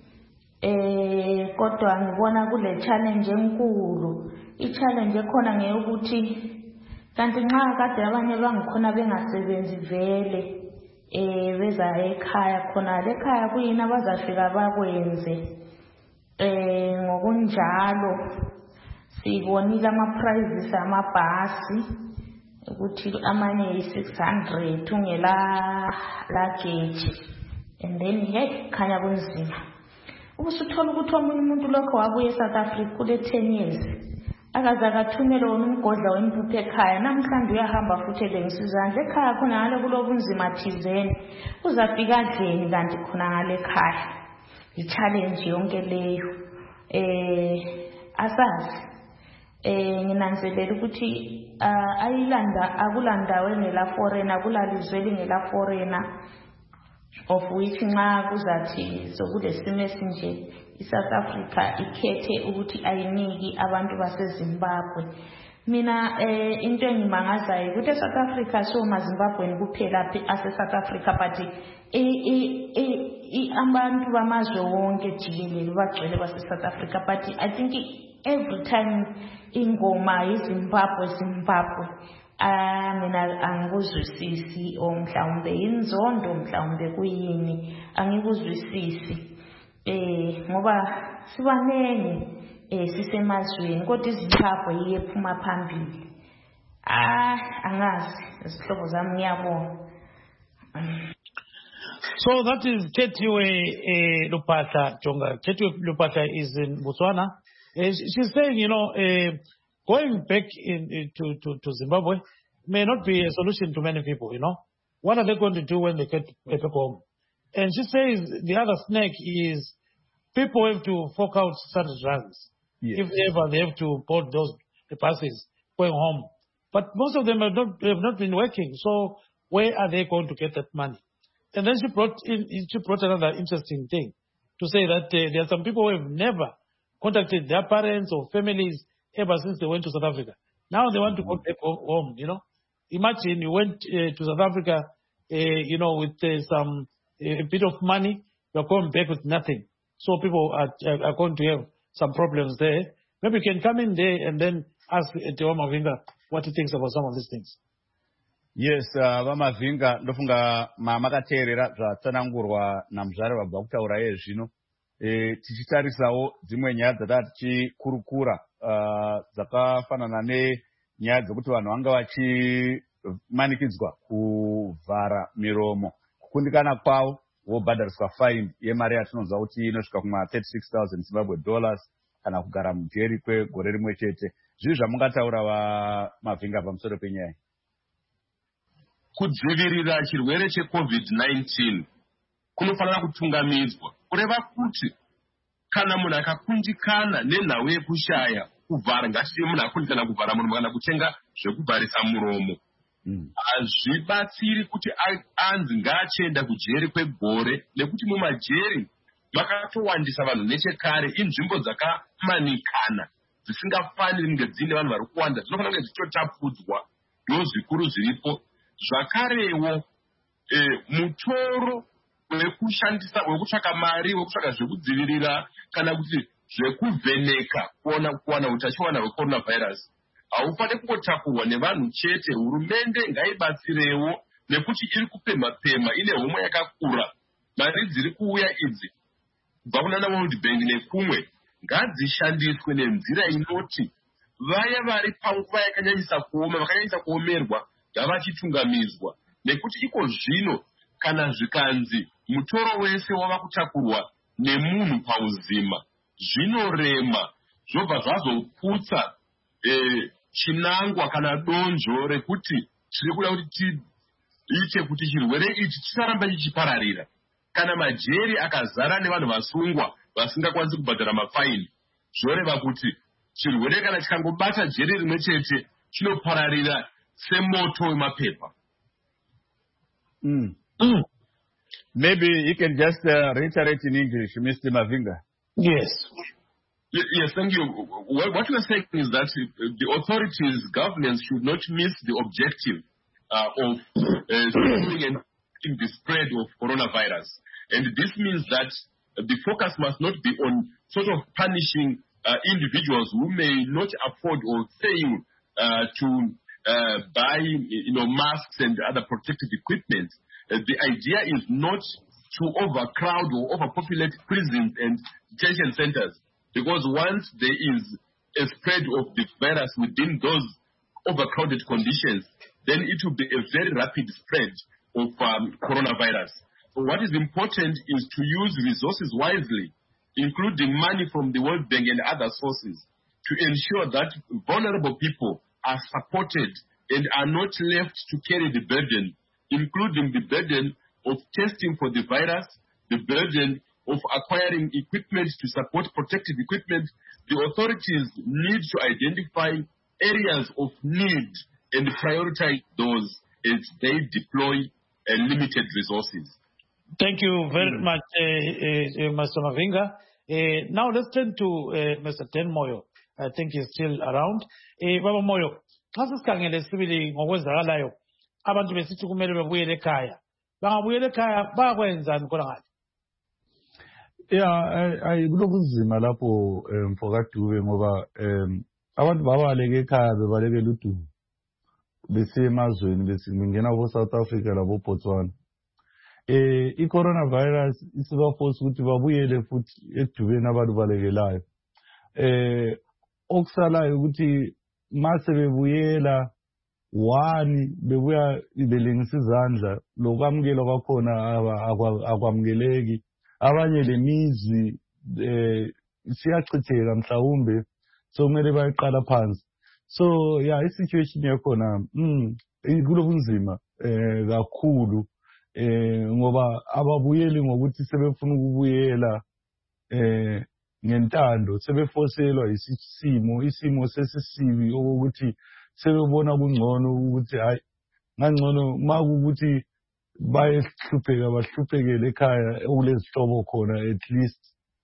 Eh kodwa ngibona kule challenge enkulu. I-challenge ekhona ngeyokuthi kanti nxa kade abanye bangikhona bengasebenzi vele eh beza ekhaya khona lekhaya kuyini abazafika bakwenze. Eh ngokunjalo sibonile ama-prices amabhasi ukuthi amanye yi-six hundred ungela luggage and then hey khanya kunzima. Ubusuthola ukuthi omunye umuntu lokho wabuye eSouth Africa kule ten years akaze akathumele wona umgodla wempuphu ekhaya, namhlanje uyahamba futhi elengisa izandla ekhaya khona ngale kulobunzima thizeni uzafika endlini kanti khona ngale ekhaya. I-challenge yonke leyo eh asazi eh nginanzelela ukuthi ayilanda akulandawo engela foreigner akulalizwe lingela foreigner of which nxa kuzathi sokulesimo esinje iSouth Africa ikhethe ukuthi ayiniki abantu baseZimbabwe. Mina eh into engimangazayo ukuthi eSouth Africa so maZimbabwe kuphela ase South Africa but i abantu bamazwe wonke jikelele bagcwele base South Africa but I think every time ingoma yiZimbabwe Zimbabwe ah mina angikuzwisisi o mhlawumbe inzondo mhlawumbe kuyini angikuzwisisi eh ngoba sibanenge eh sisemazweni kodwa iZimbabwe iyephuma phambili. Ah angazi isihlobo zami ngiyabona. So that is Khethiwe uh, Lupahla Jonga. Khethiwe Lupahla is in Botswana. Uh, she's saying, you know, uh, going back in, in, to, to, to Zimbabwe may not be a solution to many people, you know. What are they going to do when they get back home? And she says the other snake is people have to fork out certain runs. Yes. If ever they have to board those the buses going home. But most of them have not, have not been working. So where are they going to get that money? And then she brought in, she brought another interesting thing to say that uh, there are some people who have never contacted their parents or families ever since they went to South Africa. Now they want to go back home, you know. Imagine you went uh, to South Africa, uh, you know, with uh, some uh, a bit of money, you're going back with nothing. So people are, are going to have some problems there. Maybe you can come in there and then ask Tewa Mavinga what he thinks about some of these things. Yes, uh, Vamavinga ndofunga makateerera zvatsanangurwa namuzvare vabva kutaura iye zvino. E, tichitarisawo dzimwe nyaya dzatava tichikurukura uh, dzakafanana nenyaya dzokuti vanhu vanga vachimanikidzwa kuvhara miromo, kukundikana kwavo vobhadhariswa fine yemari yatinonzwa kuti inosvika kuma thirty-six thousand Zimbabwe dollars kana kugara mujeri kwegore rimwe chete. Zvizvi zvamungataura vaMavinga pamusoro penyaya? Kudzivirira chirwere checovid nineteen kunofanira kutungamidzwa kureva kuti kana munhu akakundikana nenhau yekushaya kuvhara, ngatiye munhu akundikana kuvhara muromo kana kutenga zvekuvharisa muromo, hazvibatsiri kuti anzi ngaachienda kujeri kwegore, nekuti mumajeri makatowandisa vanhu nechekare. Inzvimbo dzakamanikana dzisingafaniri kunge dziine vanhu vari kuwanda, dzinofanira kunge dzichitotapudzwa. Ndo zvikuru zviripo. Zvakarewo eh, mutoro wekushandisa wekutsvaka mari wekutsvaka zvekudzivirira kana kuti zvekuvheneka kuona kuwana utachiona hwecoronavirus haufaniri kungotakurwa nevanhu chete. Hurumende ngaibatsirewo nekuti iri kupemha pemha, ine homwe yakakura. Mari dziri kuuya idzi kubva kunana World Bank nekumwe ngadzishandiswe nenzira inoti vaya vari panguva yakanyanyisa kuoma, vakanyanyisa kuomerwa ngavachitungamidzwa, nekuti iko zvino kana zvikanzi mutoro wese wava kutakurwa nemunhu pauzima zvinorema, zvobva zvazoputsa eh, chinangwa kana donzvo rekuti tiri kuda kuti tiite kuti chirwere ichi chisaramba chichipararira. Kana majeri akazara nevanhu vasungwa vasingakwanisi kubhadhara mafaini, zvoreva kuti chirwere kana chikangobata jeri rimwe chete chinopararira semoto wemapepa. Mm. Mm. Maybe you can just uh, reiterate in English, Mister Mavinga. Yes. Yes, thank you. What what we're saying is that the authorities, governments should not miss the objective uh, of uh, slowing and reducing the spread of coronavirus. And this means that the focus must not be on sort of punishing uh, individuals who may not afford or fail uh, to uh, buy, you know, masks and other protective equipment. Uh, the idea is not to overcrowd or overpopulate prisons and detention centers. Because once there is a spread of the virus within those overcrowded conditions, then it will be a very rapid spread of um, coronavirus. So what is important is to use resources wisely, including money from the World Bank and other sources, to ensure that vulnerable people are supported and are not left to carry the burden, including the burden of testing for the virus, the burden of acquiring equipment to support protective equipment. The authorities need to identify areas of need and prioritize those as they deploy uh, limited resources. Thank you very much, uh, uh, Mister Mavinga. Uh, now let's turn to uh, Mister Dan Moyo. I think he's still around. Uh, Baba Moyo, xa sisikhangele sibili ngokwenzakalayo abantu besithi kumele babuyele ekhaya. Bangabuyela ekhaya bakwenzani khona ngale? Yeah, kulobunzima lapho mfokadube ngoba um abantu babaleke ekhaya bebalekela udumo besiya emazweni besingena ko South Africa labo Botswana. Eh i-coronavirus isibaforce ukuthi babuyele futhi edubeni abantu balekelayo. Eh okusalayo ukuthi mase bebuyela one bebuya belengisa izandla lokwamukela kwakhona akwamukeleki. Abanye lemizi eh siyachitheka mhlawumbe so kumele bayiqala phansi. So yeah, i-situation yakhona mm kulobunzima eh kakhulu eh ngoba ababuyeli ngokuthi sebefuna ukubuyela eh ngentando sebefoselwa isimo isimo sesisibi ukuthi sebebona kungcono ukuthi hayi ngangcono makuthi bayehlupheka bahluphekele ekhaya okulezihlobo khona at least.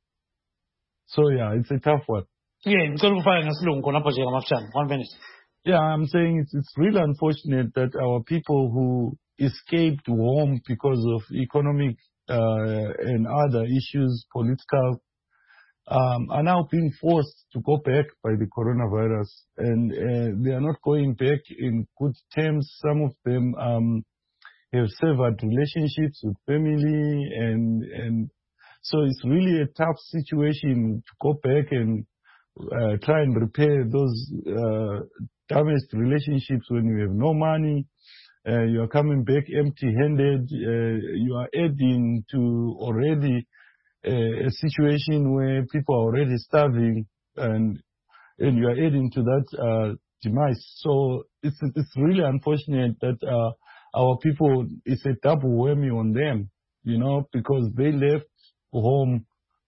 So yeah, it's a tough one. Yeah, ngicela ufake ngesilungu khona lapho nje ngamafishane. One minute. Yeah, I'm saying it's, it's really unfortunate that our people who escaped home because of economic uh, and other issues, political, um, are now being forced to go back by the coronavirus, and uh, they are not going back in good terms. Some of them um, have severed relationships with family, and and so it's really a tough situation to go back and uh, try and repair those uh, damaged relationships when you have no money. Uh, you are coming back empty-handed. Uh, you are adding to already uh, a situation where people are already starving, and and you are adding to that uh, demise. So it's it's really unfortunate that uh, our people, it's a double whammy on them, you know, because they left home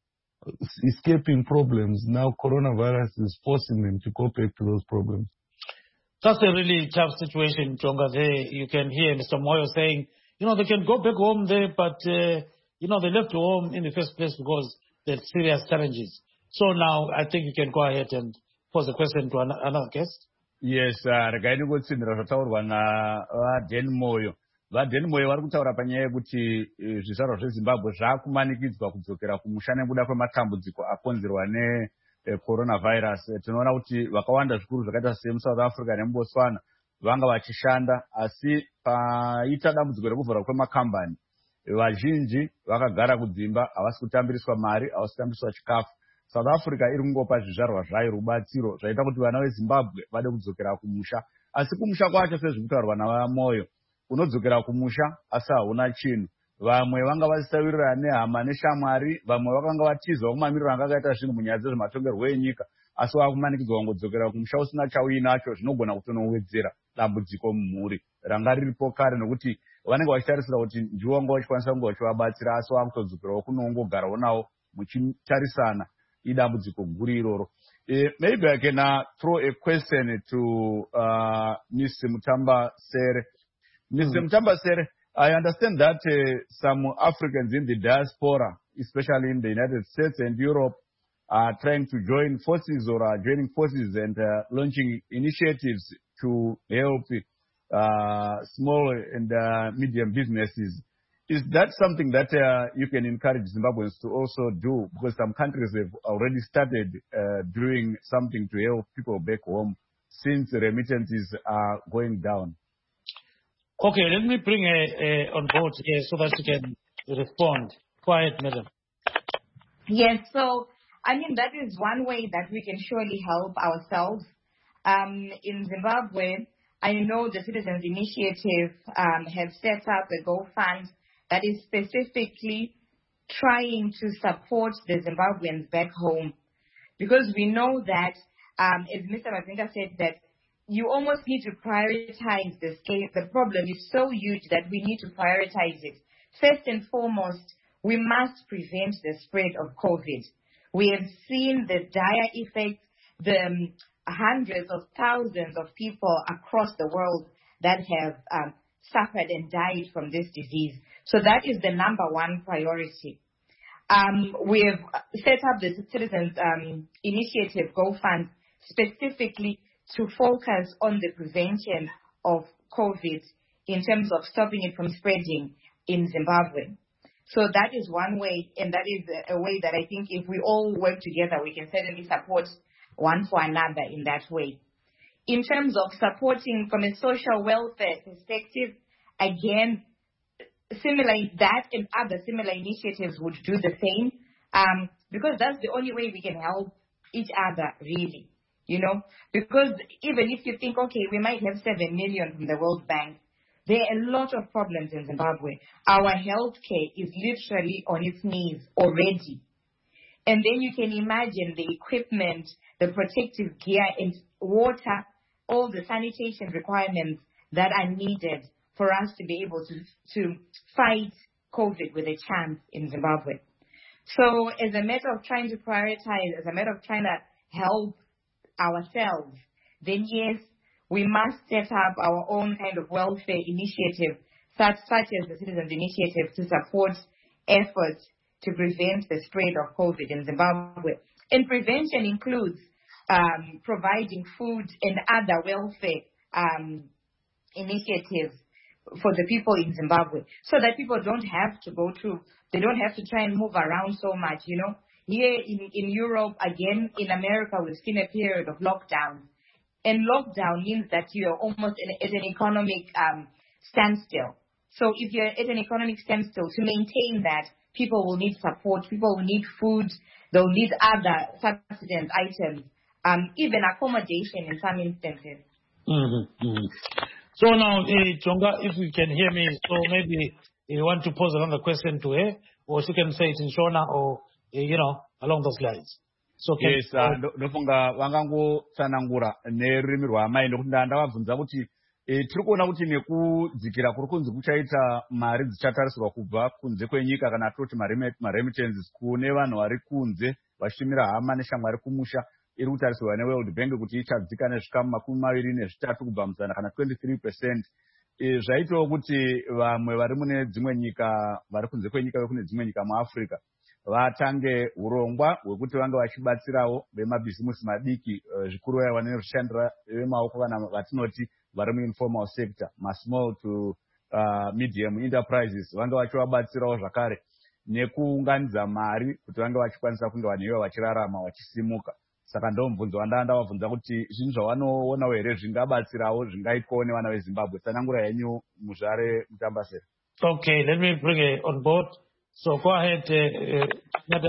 escaping problems. Now coronavirus is forcing them to go back to those problems. That's a really tough situation, Jonga. There you can hear Mister Moyo saying, you know, they can go back home there, but, uh, you know, they left home in the first place because they had serious challenges. So now I think you can go ahead and pose a question to another guest. Yes, regaini kutsindira zvataurwa naDan Moyo. VaDan Moyo vari kutaura panyaya yekuti zvizvarwa zveZimbabwe zvakumanikidzwa kudzokera kumusha nekuda kwematambudziko akonzerwa ne coronavirus. Tinoona kuti vakawanda zvikuru zvakaita semuSouth Africa nemuBotswana vanga vachishanda, asi paita dambudziko rekuvhurwa kwemakambani vazhinji vakagara kudzimba, havasi kutambiriswa mari, havasi kutambiriswa chikafu. South Africa iri kungopa zvizvarwa zvayo rubatsiro zvaita kuti vana veZimbabwe vade kudzokera kumusha. Asi kumusha kwacho sezvikutaurwa navaMoyo, unodzokera kumusha asi hauna chinhu. Vamwe vanga vachisavirira nehama neshamwari, vamwe vakanga vatiza kumamiriro anga akaita zvinhu munyaya dzezvematongerwo enyika, asi vakumanikidzwa kungodzokera kumusha usina chauinacho, zvinogona kutonowedzera dambudziko mumhuri ranga riripo kare, nokuti vanenge vachitarisira kuti ndivo vanga vachikwanisa kunge vachivabatsira, asi vakutodzokerawo kunongogarawo navo muchitarisana idambudziko guru iroro. Uh, maybe I can uh, throw a question to uh, Mister Mutamba Sere. Mister Mm-hmm. Mutamba Sere, I understand that uh, some Africans in the diaspora, especially in the United States and Europe, are trying to join forces or are joining forces and uh, launching initiatives to help uh, small and uh, medium businesses. Is that something that uh, you can encourage Zimbabweans to also do? Because some countries have already started uh, doing something to help people back home since remittances are going down. Okay, let me bring a, a on board here so that you can respond. Go ahead, madam. Yes, so I mean that is one way that we can surely help ourselves. Um, in Zimbabwe, I know the Citizens Initiative um, have set up a GoFund that is specifically trying to support the Zimbabweans back home, because we know that, um, as Mister Mazinga said, that you almost need to prioritize the scale. The problem is so huge that we need to prioritize it. First and foremost, we must prevent the spread of COVID. We have seen the dire effects, the um, hundreds of thousands of people across the world that have um, suffered and died from this disease. So that is the number one priority. Um, we have set up the Citizens um, Initiative GoFund specifically to focus on the prevention of COVID in terms of stopping it from spreading in Zimbabwe. So that is one way, and that is a way that I think if we all work together, we can certainly support one for another in that way. In terms of supporting from a social welfare perspective, again, similar that and other similar initiatives would do the same, um, because that's the only way we can help each other, really. You know, because even if you think, okay, we might have seven million from the World Bank, there are a lot of problems in Zimbabwe. Our healthcare is literally on its knees already. And then you can imagine the equipment, the protective gear and water, all the sanitation requirements that are needed for us to be able to, to fight COVID with a chance in Zimbabwe. So as a matter of trying to prioritize, as a matter of trying to help ourselves, then yes, we must set up our own kind of welfare initiative, such, such as the Citizens Initiative, to support efforts to prevent the spread of COVID in Zimbabwe. And prevention includes um, providing food and other welfare um, initiatives for the people in Zimbabwe, so that people don't have to go through, they don't have to try and move around so much, you know. Here in, in Europe, again, in America, we've seen a period of lockdown. And lockdown means that you are almost in, at an economic um, standstill. So if you're at an economic standstill, to maintain that, people will need support, people will need food, they'll need other subsistence items, um, even accommodation in some instances. Mm-hmm, mm-hmm. So now, uh, Chonga, if you can hear me, so maybe you want to pose another question to her, or she can say it in Shona, or you know, along those lines. So can yes, ndofunga vangangotsanangura nerurimi rwamai ndokuti ndavabvunza kuti tiri kuona kuti nekudzikira kuri kunzi kuchaita mari dzichatarisirwa kubva kunze kwenyika kana toti maremittances kune vanhu vari kunze vachishumira hama neshamwari kumusha, iri kutarisirwa neworld bank kuti ichadzika nezvikamu makumi maviri nezvitatu kubva muzana kana twenty-three percent. Zvaitawo kuti vamwe vari mune dzimwe nyika, vari kunze kwenyika vekune dzimwe nyika muAfrica vatange urongwa hwekuti vange vachibatsirawo vemabhizimusi madiki, zvikuru vaya vane zvishandira vemaoko kana vatinoti vari muinformal sector, masmall to uh, medium enterprises, vange vachivabatsirawo zvakare nekuunganidza mari kuti vange vachikwanisa kunge vanhu ivo vachirarama vachisimuka. Saka ndomubvunzo wandanda vabvunza kuti zvinhu zvavanoona here zvingabatsirawo zvingaitwawo nevana veZimbabwe. Tsanangura yenyu muzvare Mutambasere. Okay, let me bring it on board. So go ahead, uh, uh, madam.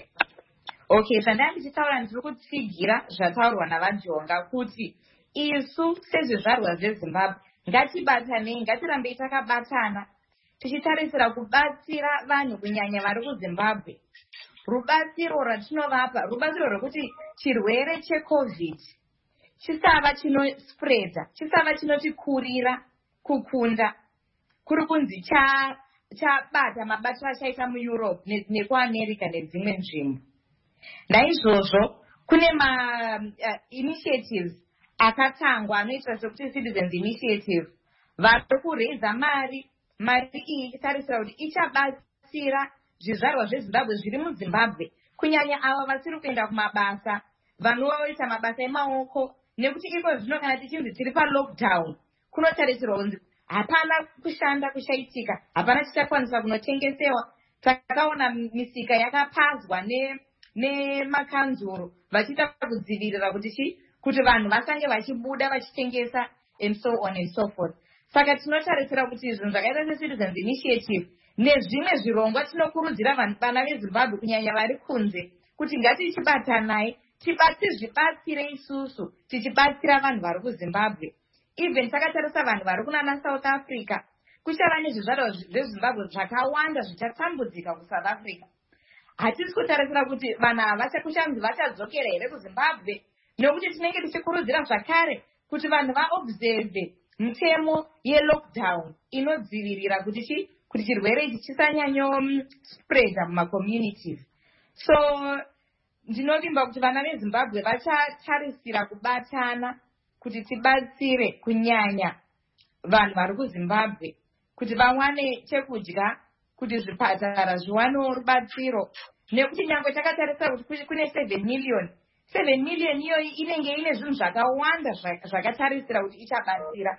Okay, zvandanga ndichitaura ndiri kutsigira zvataurwa navajonga kuti isu sezvizvarwa zveZimbabwe ngatibatanei, ngatirambei takabatana tichitarisira kubatsira vanhu kunyanya vari kuZimbabwe. Rubatsiro ratinovapa, rubatsiro rwekuti chirwere cheCovid chisava chinospreada, chisava chinotikurira kukunda, kuri kunzi cha chabata mabato achaita muEurope nekuAmerica nedzimwe nzvimbo. Naizvozvo kune ma uh, initiatives akatangwa anoitwa sekuti Citizens Initiative, vari kureza mari, mari iyi tarisira kuti ichabatsira zvizvarwa zveZimbabwe zviri muZimbabwe kunyanya ava vasiri kuenda kumabasa, vanoita mabasa emaoko, nekuti iko zvino kana tichinzi tiri pa-lockdown, kunotarisirwa kunzi hapana kushanda kushaitika, hapana chichakwanisa kunotengesewa. Takaona misika yakapazwa nemakanzuro vachiita kudzivirira kuti chi kuti vanhu vasange vachibuda vachitengesa and so on and so forth. Saka tinotarisira kuti zvinhu zvakaita se-Citizens Initiative nezvimwe zvirongwa tinokurudzira vana veZimbabwe kunyanya vari kunze kuti ngatichibatanai tizvibatsire isusu tichibatsira vanhu vari kuZimbabwe. Even takatarisa vanhu vari kunana South Africa, kuchava nezvizvarwa zveZimbabwe zvakawanda zvichatambudzika kuSouth Africa. Hatisi kutarisira kuti vanhu ava kushanzi vachadzokera here kuZimbabwe, nekuti tinenge tichikurudzira zvakare kuti vanhu vaobserve mitemo yelockdown inodzivirira kuti chi kuti chirwere ichi chisanyanyo spreada mumacommunities. So ndinovimba kuti vana veZimbabwe vachatarisira kubatana kuti tibatsire kunyanya vanhu vari kuZimbabwe kuti vawane chekudya, kuti zvipatara zviwanewo rubatsiro, nekuti nyange takatarisa kuti kune seven million seven million iyoyi inenge ine zvinhu zvakawanda zvakatarisira kuti ichabatsira.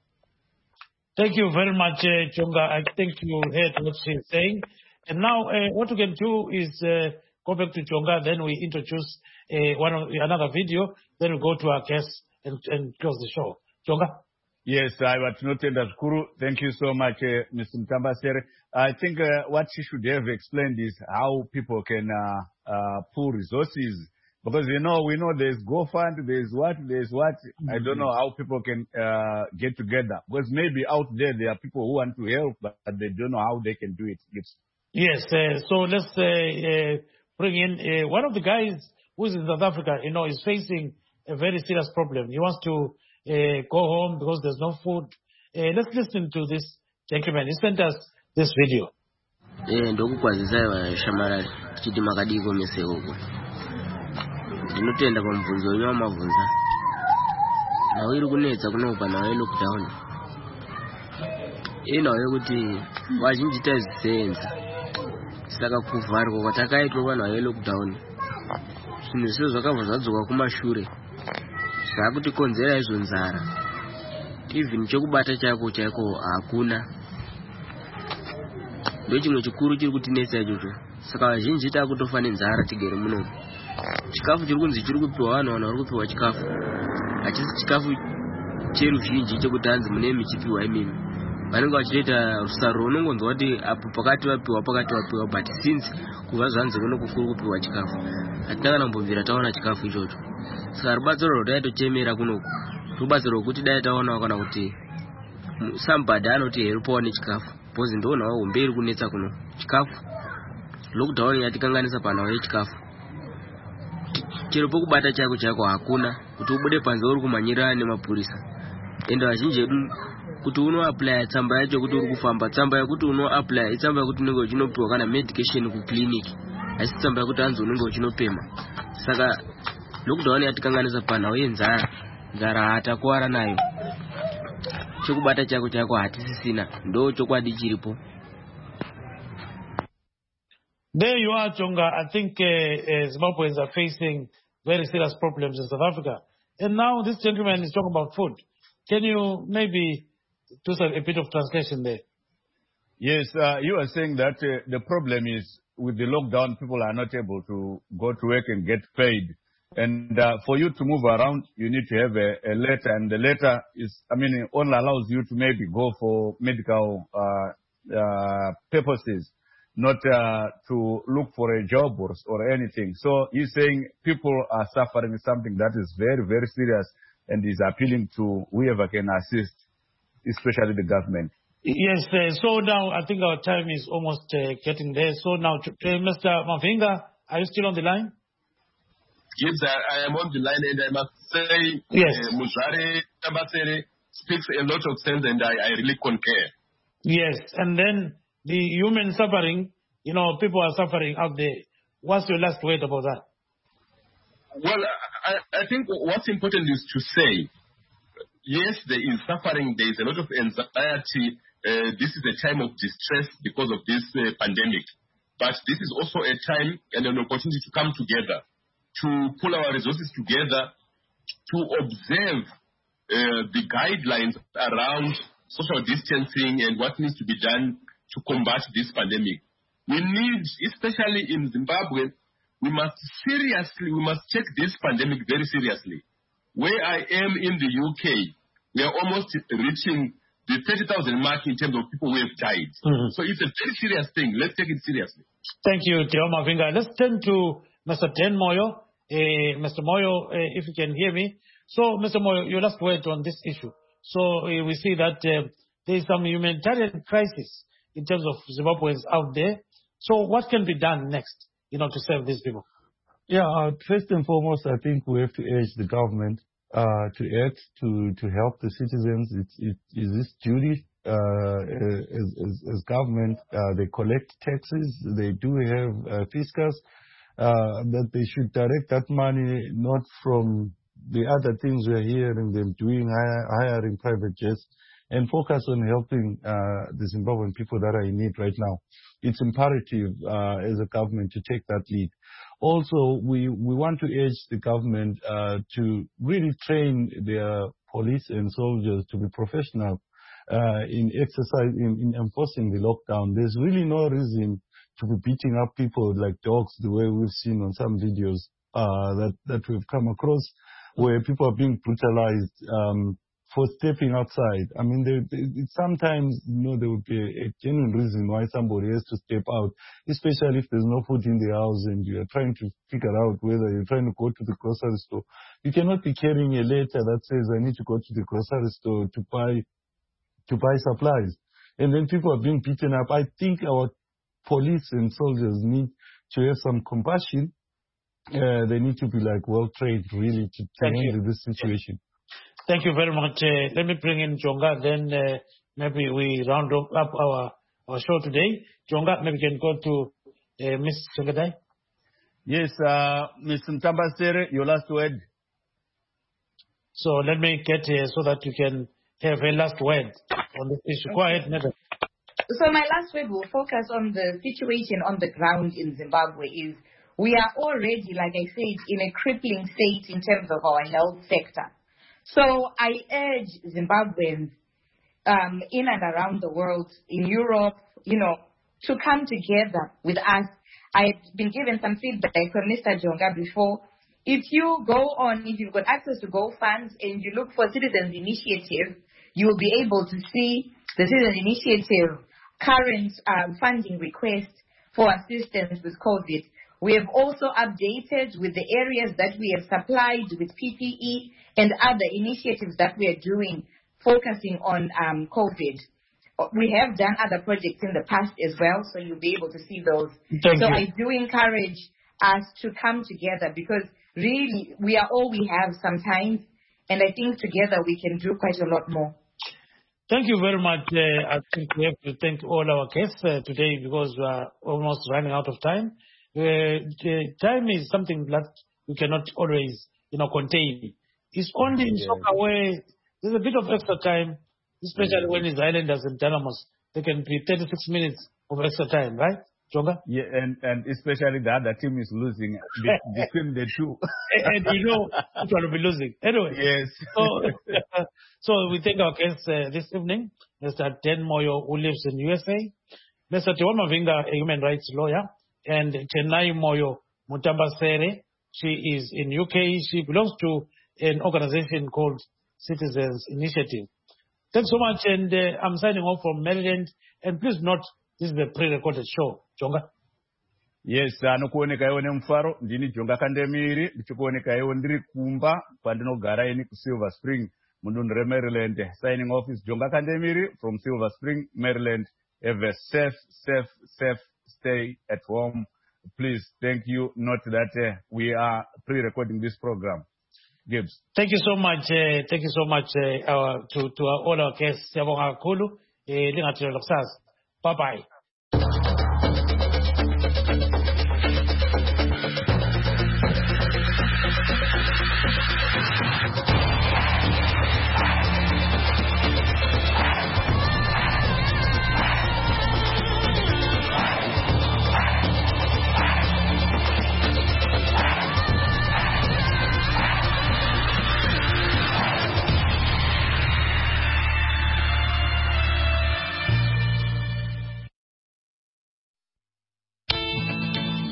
Thank you very much, uh, Chonga. I think you heard what she's saying. And now uh, what we can do is uh, go back to Chonga, then we introduce uh, one of, another video, then we go to our guests and, and close the show. Chonga? Yes, I want to tell Skuru. Thank you so much, uh, Mister Mtambasere. I think uh, what she should have explained is how people can uh, uh, pool resources. Because, you know, we know there's GoFund, there's what, there's what. Mm-hmm. I don't know how people can uh, get together. Because maybe out there, there are people who want to help, but they don't know how they can do it. It's yes, uh, so let's uh, uh, bring in uh, one of the guys who's in South Africa, you know, is facing a very serious problem. He wants to uh, go home because there's no food. Uh, let's listen to this gentleman. He sent us this video. Ndinotenda pamubvunzo wenyu wamabvunza. Nawo iri kunetsa kunopa nawo lockdown. Ino yekuti vazhinji tazvisenza. Saka kuvharwa kwatakaitwa vanhu vayo lockdown. Zvinhu zvese zvakabva zvadzoka kumashure. Zvakutikonzera izvo nzara. Even chokubata chako chaiko hakuna. Ndochimwe chikuru chiri kutinetsa ichocho. Saka vazhinji takutofa nenzara tigere muno. Chikafu chiri kunzi chiri kupiwa vanhu vanhu vari kupiwa chikafu. Hachisi chikafu cheruzhinji chekuti hanzi mune michipiwa imimi. Vanenge vachitoita rusaro unongonzwa kuti apo pakati vapiwa pakati vapiwa, but since kuva zvanzi kuno kukuru kupiwa chikafu, hatina kana kumbobvira taona chikafu ichocho. Saka rubatsiro rwataitochemera kunoku rubatsiro rwokuti dai taonawo kana kuti somebody anoti heripo wane chikafu, because ndoonawo hombe iri kunetsa kuno chikafu. Lockdown yatikanganisa panawo yechikafu. Chero pokubata chako chako hakuna, kuti ubude panze uri kumanyira nemapurisa. Ende vazhinji edu kuti uno apply tsamba yacho kuti uri kufamba, tsamba yakuti uno apply tsamba yakuti unenge uchinopiwa kana medication ku clinic, asi tsamba yakuti hanzi unenge uchinopema. Saka lockdown yatikanganisa panawo yenzara, nzara hatakuwara nayo. Chokubata chako chako hatisisina, ndo chokwadi chiripo. There you are, Chonga. I think uh, uh, Zimbabweans are facing very serious problems in South Africa. And now this gentleman is talking about food. Can you maybe do some, a bit of translation there? Yes, uh, you are saying that uh, the problem is with the lockdown, people are not able to go to work and get paid. And uh, for you to move around, you need to have a, a letter. And the letter is, I mean, it only allows you to maybe go for medical uh, uh, purposes, not uh, to look for a job or, or anything. So he's saying people are suffering something that is very, very serious, and he's appealing to whoever can assist, especially the government. Yes, uh, so now I think our time is almost uh, getting there. So now, uh, Mister Mavinga, are you still on the line? Yes, I, I am on the line, and I must say, yes. uh, Muzare Tabasere speaks a lot of sense, and I, I really concur. Yes, and then the human suffering, you know, people are suffering out there. What's your last word about that? Well, I, I think what's important is to say, yes, there is suffering, there is a lot of anxiety. Uh, this is a time of distress because of this uh, pandemic. but this is also a time and an opportunity to come together, to pull our resources together, to observe uh, the guidelines around social distancing and what needs to be done to combat this pandemic. We need, especially in Zimbabwe, we must seriously, we must take this pandemic very seriously. Where I am in the U K, we are almost reaching the thirty thousand mark in terms of people who have died. Mm-hmm. So it's a very serious thing. Let's take it seriously. Thank you, Theo Mavinga. Let's turn to Mister Dan Moyo. Uh, Mister Moyo, uh, if you can hear me. So, Mister Moyo, your last word on this issue. So uh, we see that uh, there is some humanitarian crisis in terms of Zimbabweans out there. So what can be done next, you know, to serve these people? Yeah, uh, first and foremost, I think we have to urge the government uh, to act to, to help the citizens. It's, it is this duty uh, as, as, as government. Uh, they collect taxes. They do have uh, fiscus. Uh, that they should direct that money not from the other things we are hearing them doing, hiring private jets, and focus on helping uh, the Zimbabwean people that are in need right now. It's imperative uh, as a government to take that lead. Also, we, we want to urge the government uh, to really train their police and soldiers to be professional uh, in exercise, in, in enforcing the lockdown. There's really no reason to be beating up people like dogs the way we've seen on some videos uh, that, that we've come across, where people are being brutalized um, for stepping outside. I mean, they, they, sometimes, you know, there would be a, a genuine reason why somebody has to step out, especially if there's no food in the house and you're trying to figure out whether you're trying to go to the grocery store. You cannot be carrying a letter that says, I need to go to the grocery store to buy, to buy supplies. And then people are being beaten up. I think our police and soldiers need to have some compassion. Uh, they need to be like well trained, really, to, to handle this situation. Thank you very much. Uh, let me bring in Jonga, then uh, maybe we round up, up our, our show today. Jonga, maybe we can go to uh, Miz Sengadai. Yes, uh, Miz Mtambasere, your last word. So let me get here so that you can have a last word on this issue. Go ahead, Madam. So my last word will focus on the situation on the ground in Zimbabwe. Is we are already, like I said, in a crippling state in terms of our health sector. So I urge Zimbabweans um, in and around the world, in Europe, you know, to come together with us. I've been given some feedback from Mister Jonga before. If you go on, if you've got access to GoFund and you look for Citizens Initiative, you will be able to see the Citizens Initiative current um, funding request for assistance with COVID. We have also updated with the areas that we have supplied with P P E and other initiatives that we are doing focusing on um, COVID. We have done other projects in the past as well, so you'll be able to see those. Thank so you. I do encourage us to come together because really we are all we have sometimes, and I think together we can do quite a lot more. Thank you very much. Uh, I think we have to thank all our guests uh, today because we are almost running out of time. Uh, the time is something that we cannot always, you know, contain. It's only in Yeah. soccer where there's a bit of extra time, especially when it's Islanders and Dynamos. There can be thirty-six minutes of extra time, right, Jonga? Yeah, and, and especially the other team is losing be- between the two. and, and you know which one will be losing. Anyway. Yes. So, so we thank our guests uh, this evening, Mister Dan Moyo, who lives in U S A, Mister Theo Mavinga, a human rights lawyer, and Tenai Moyo Mutambasere. She is in U K. She belongs to an organization called Citizens Initiative. Thanks so much, and uh, I'm signing off from Maryland. And please note, this is a pre-recorded show. Jonga. Yes, anokuoneka iwo nemufaro ndini Jonga Kandemiri ndichikuoneka iwo ndiri kumba kwandinogara ini kuSilver Spring mudunhu reMaryland. Signing off is Jonga Kandemiri from Silver Spring, Maryland. Have a safe, safe, safe stay at home. Please, thank you. Note that uh, we are pre-recording this program. Gibbs. Thank you so much. Uh, thank you so much uh, our, to, to our, all our guests. Bye bye.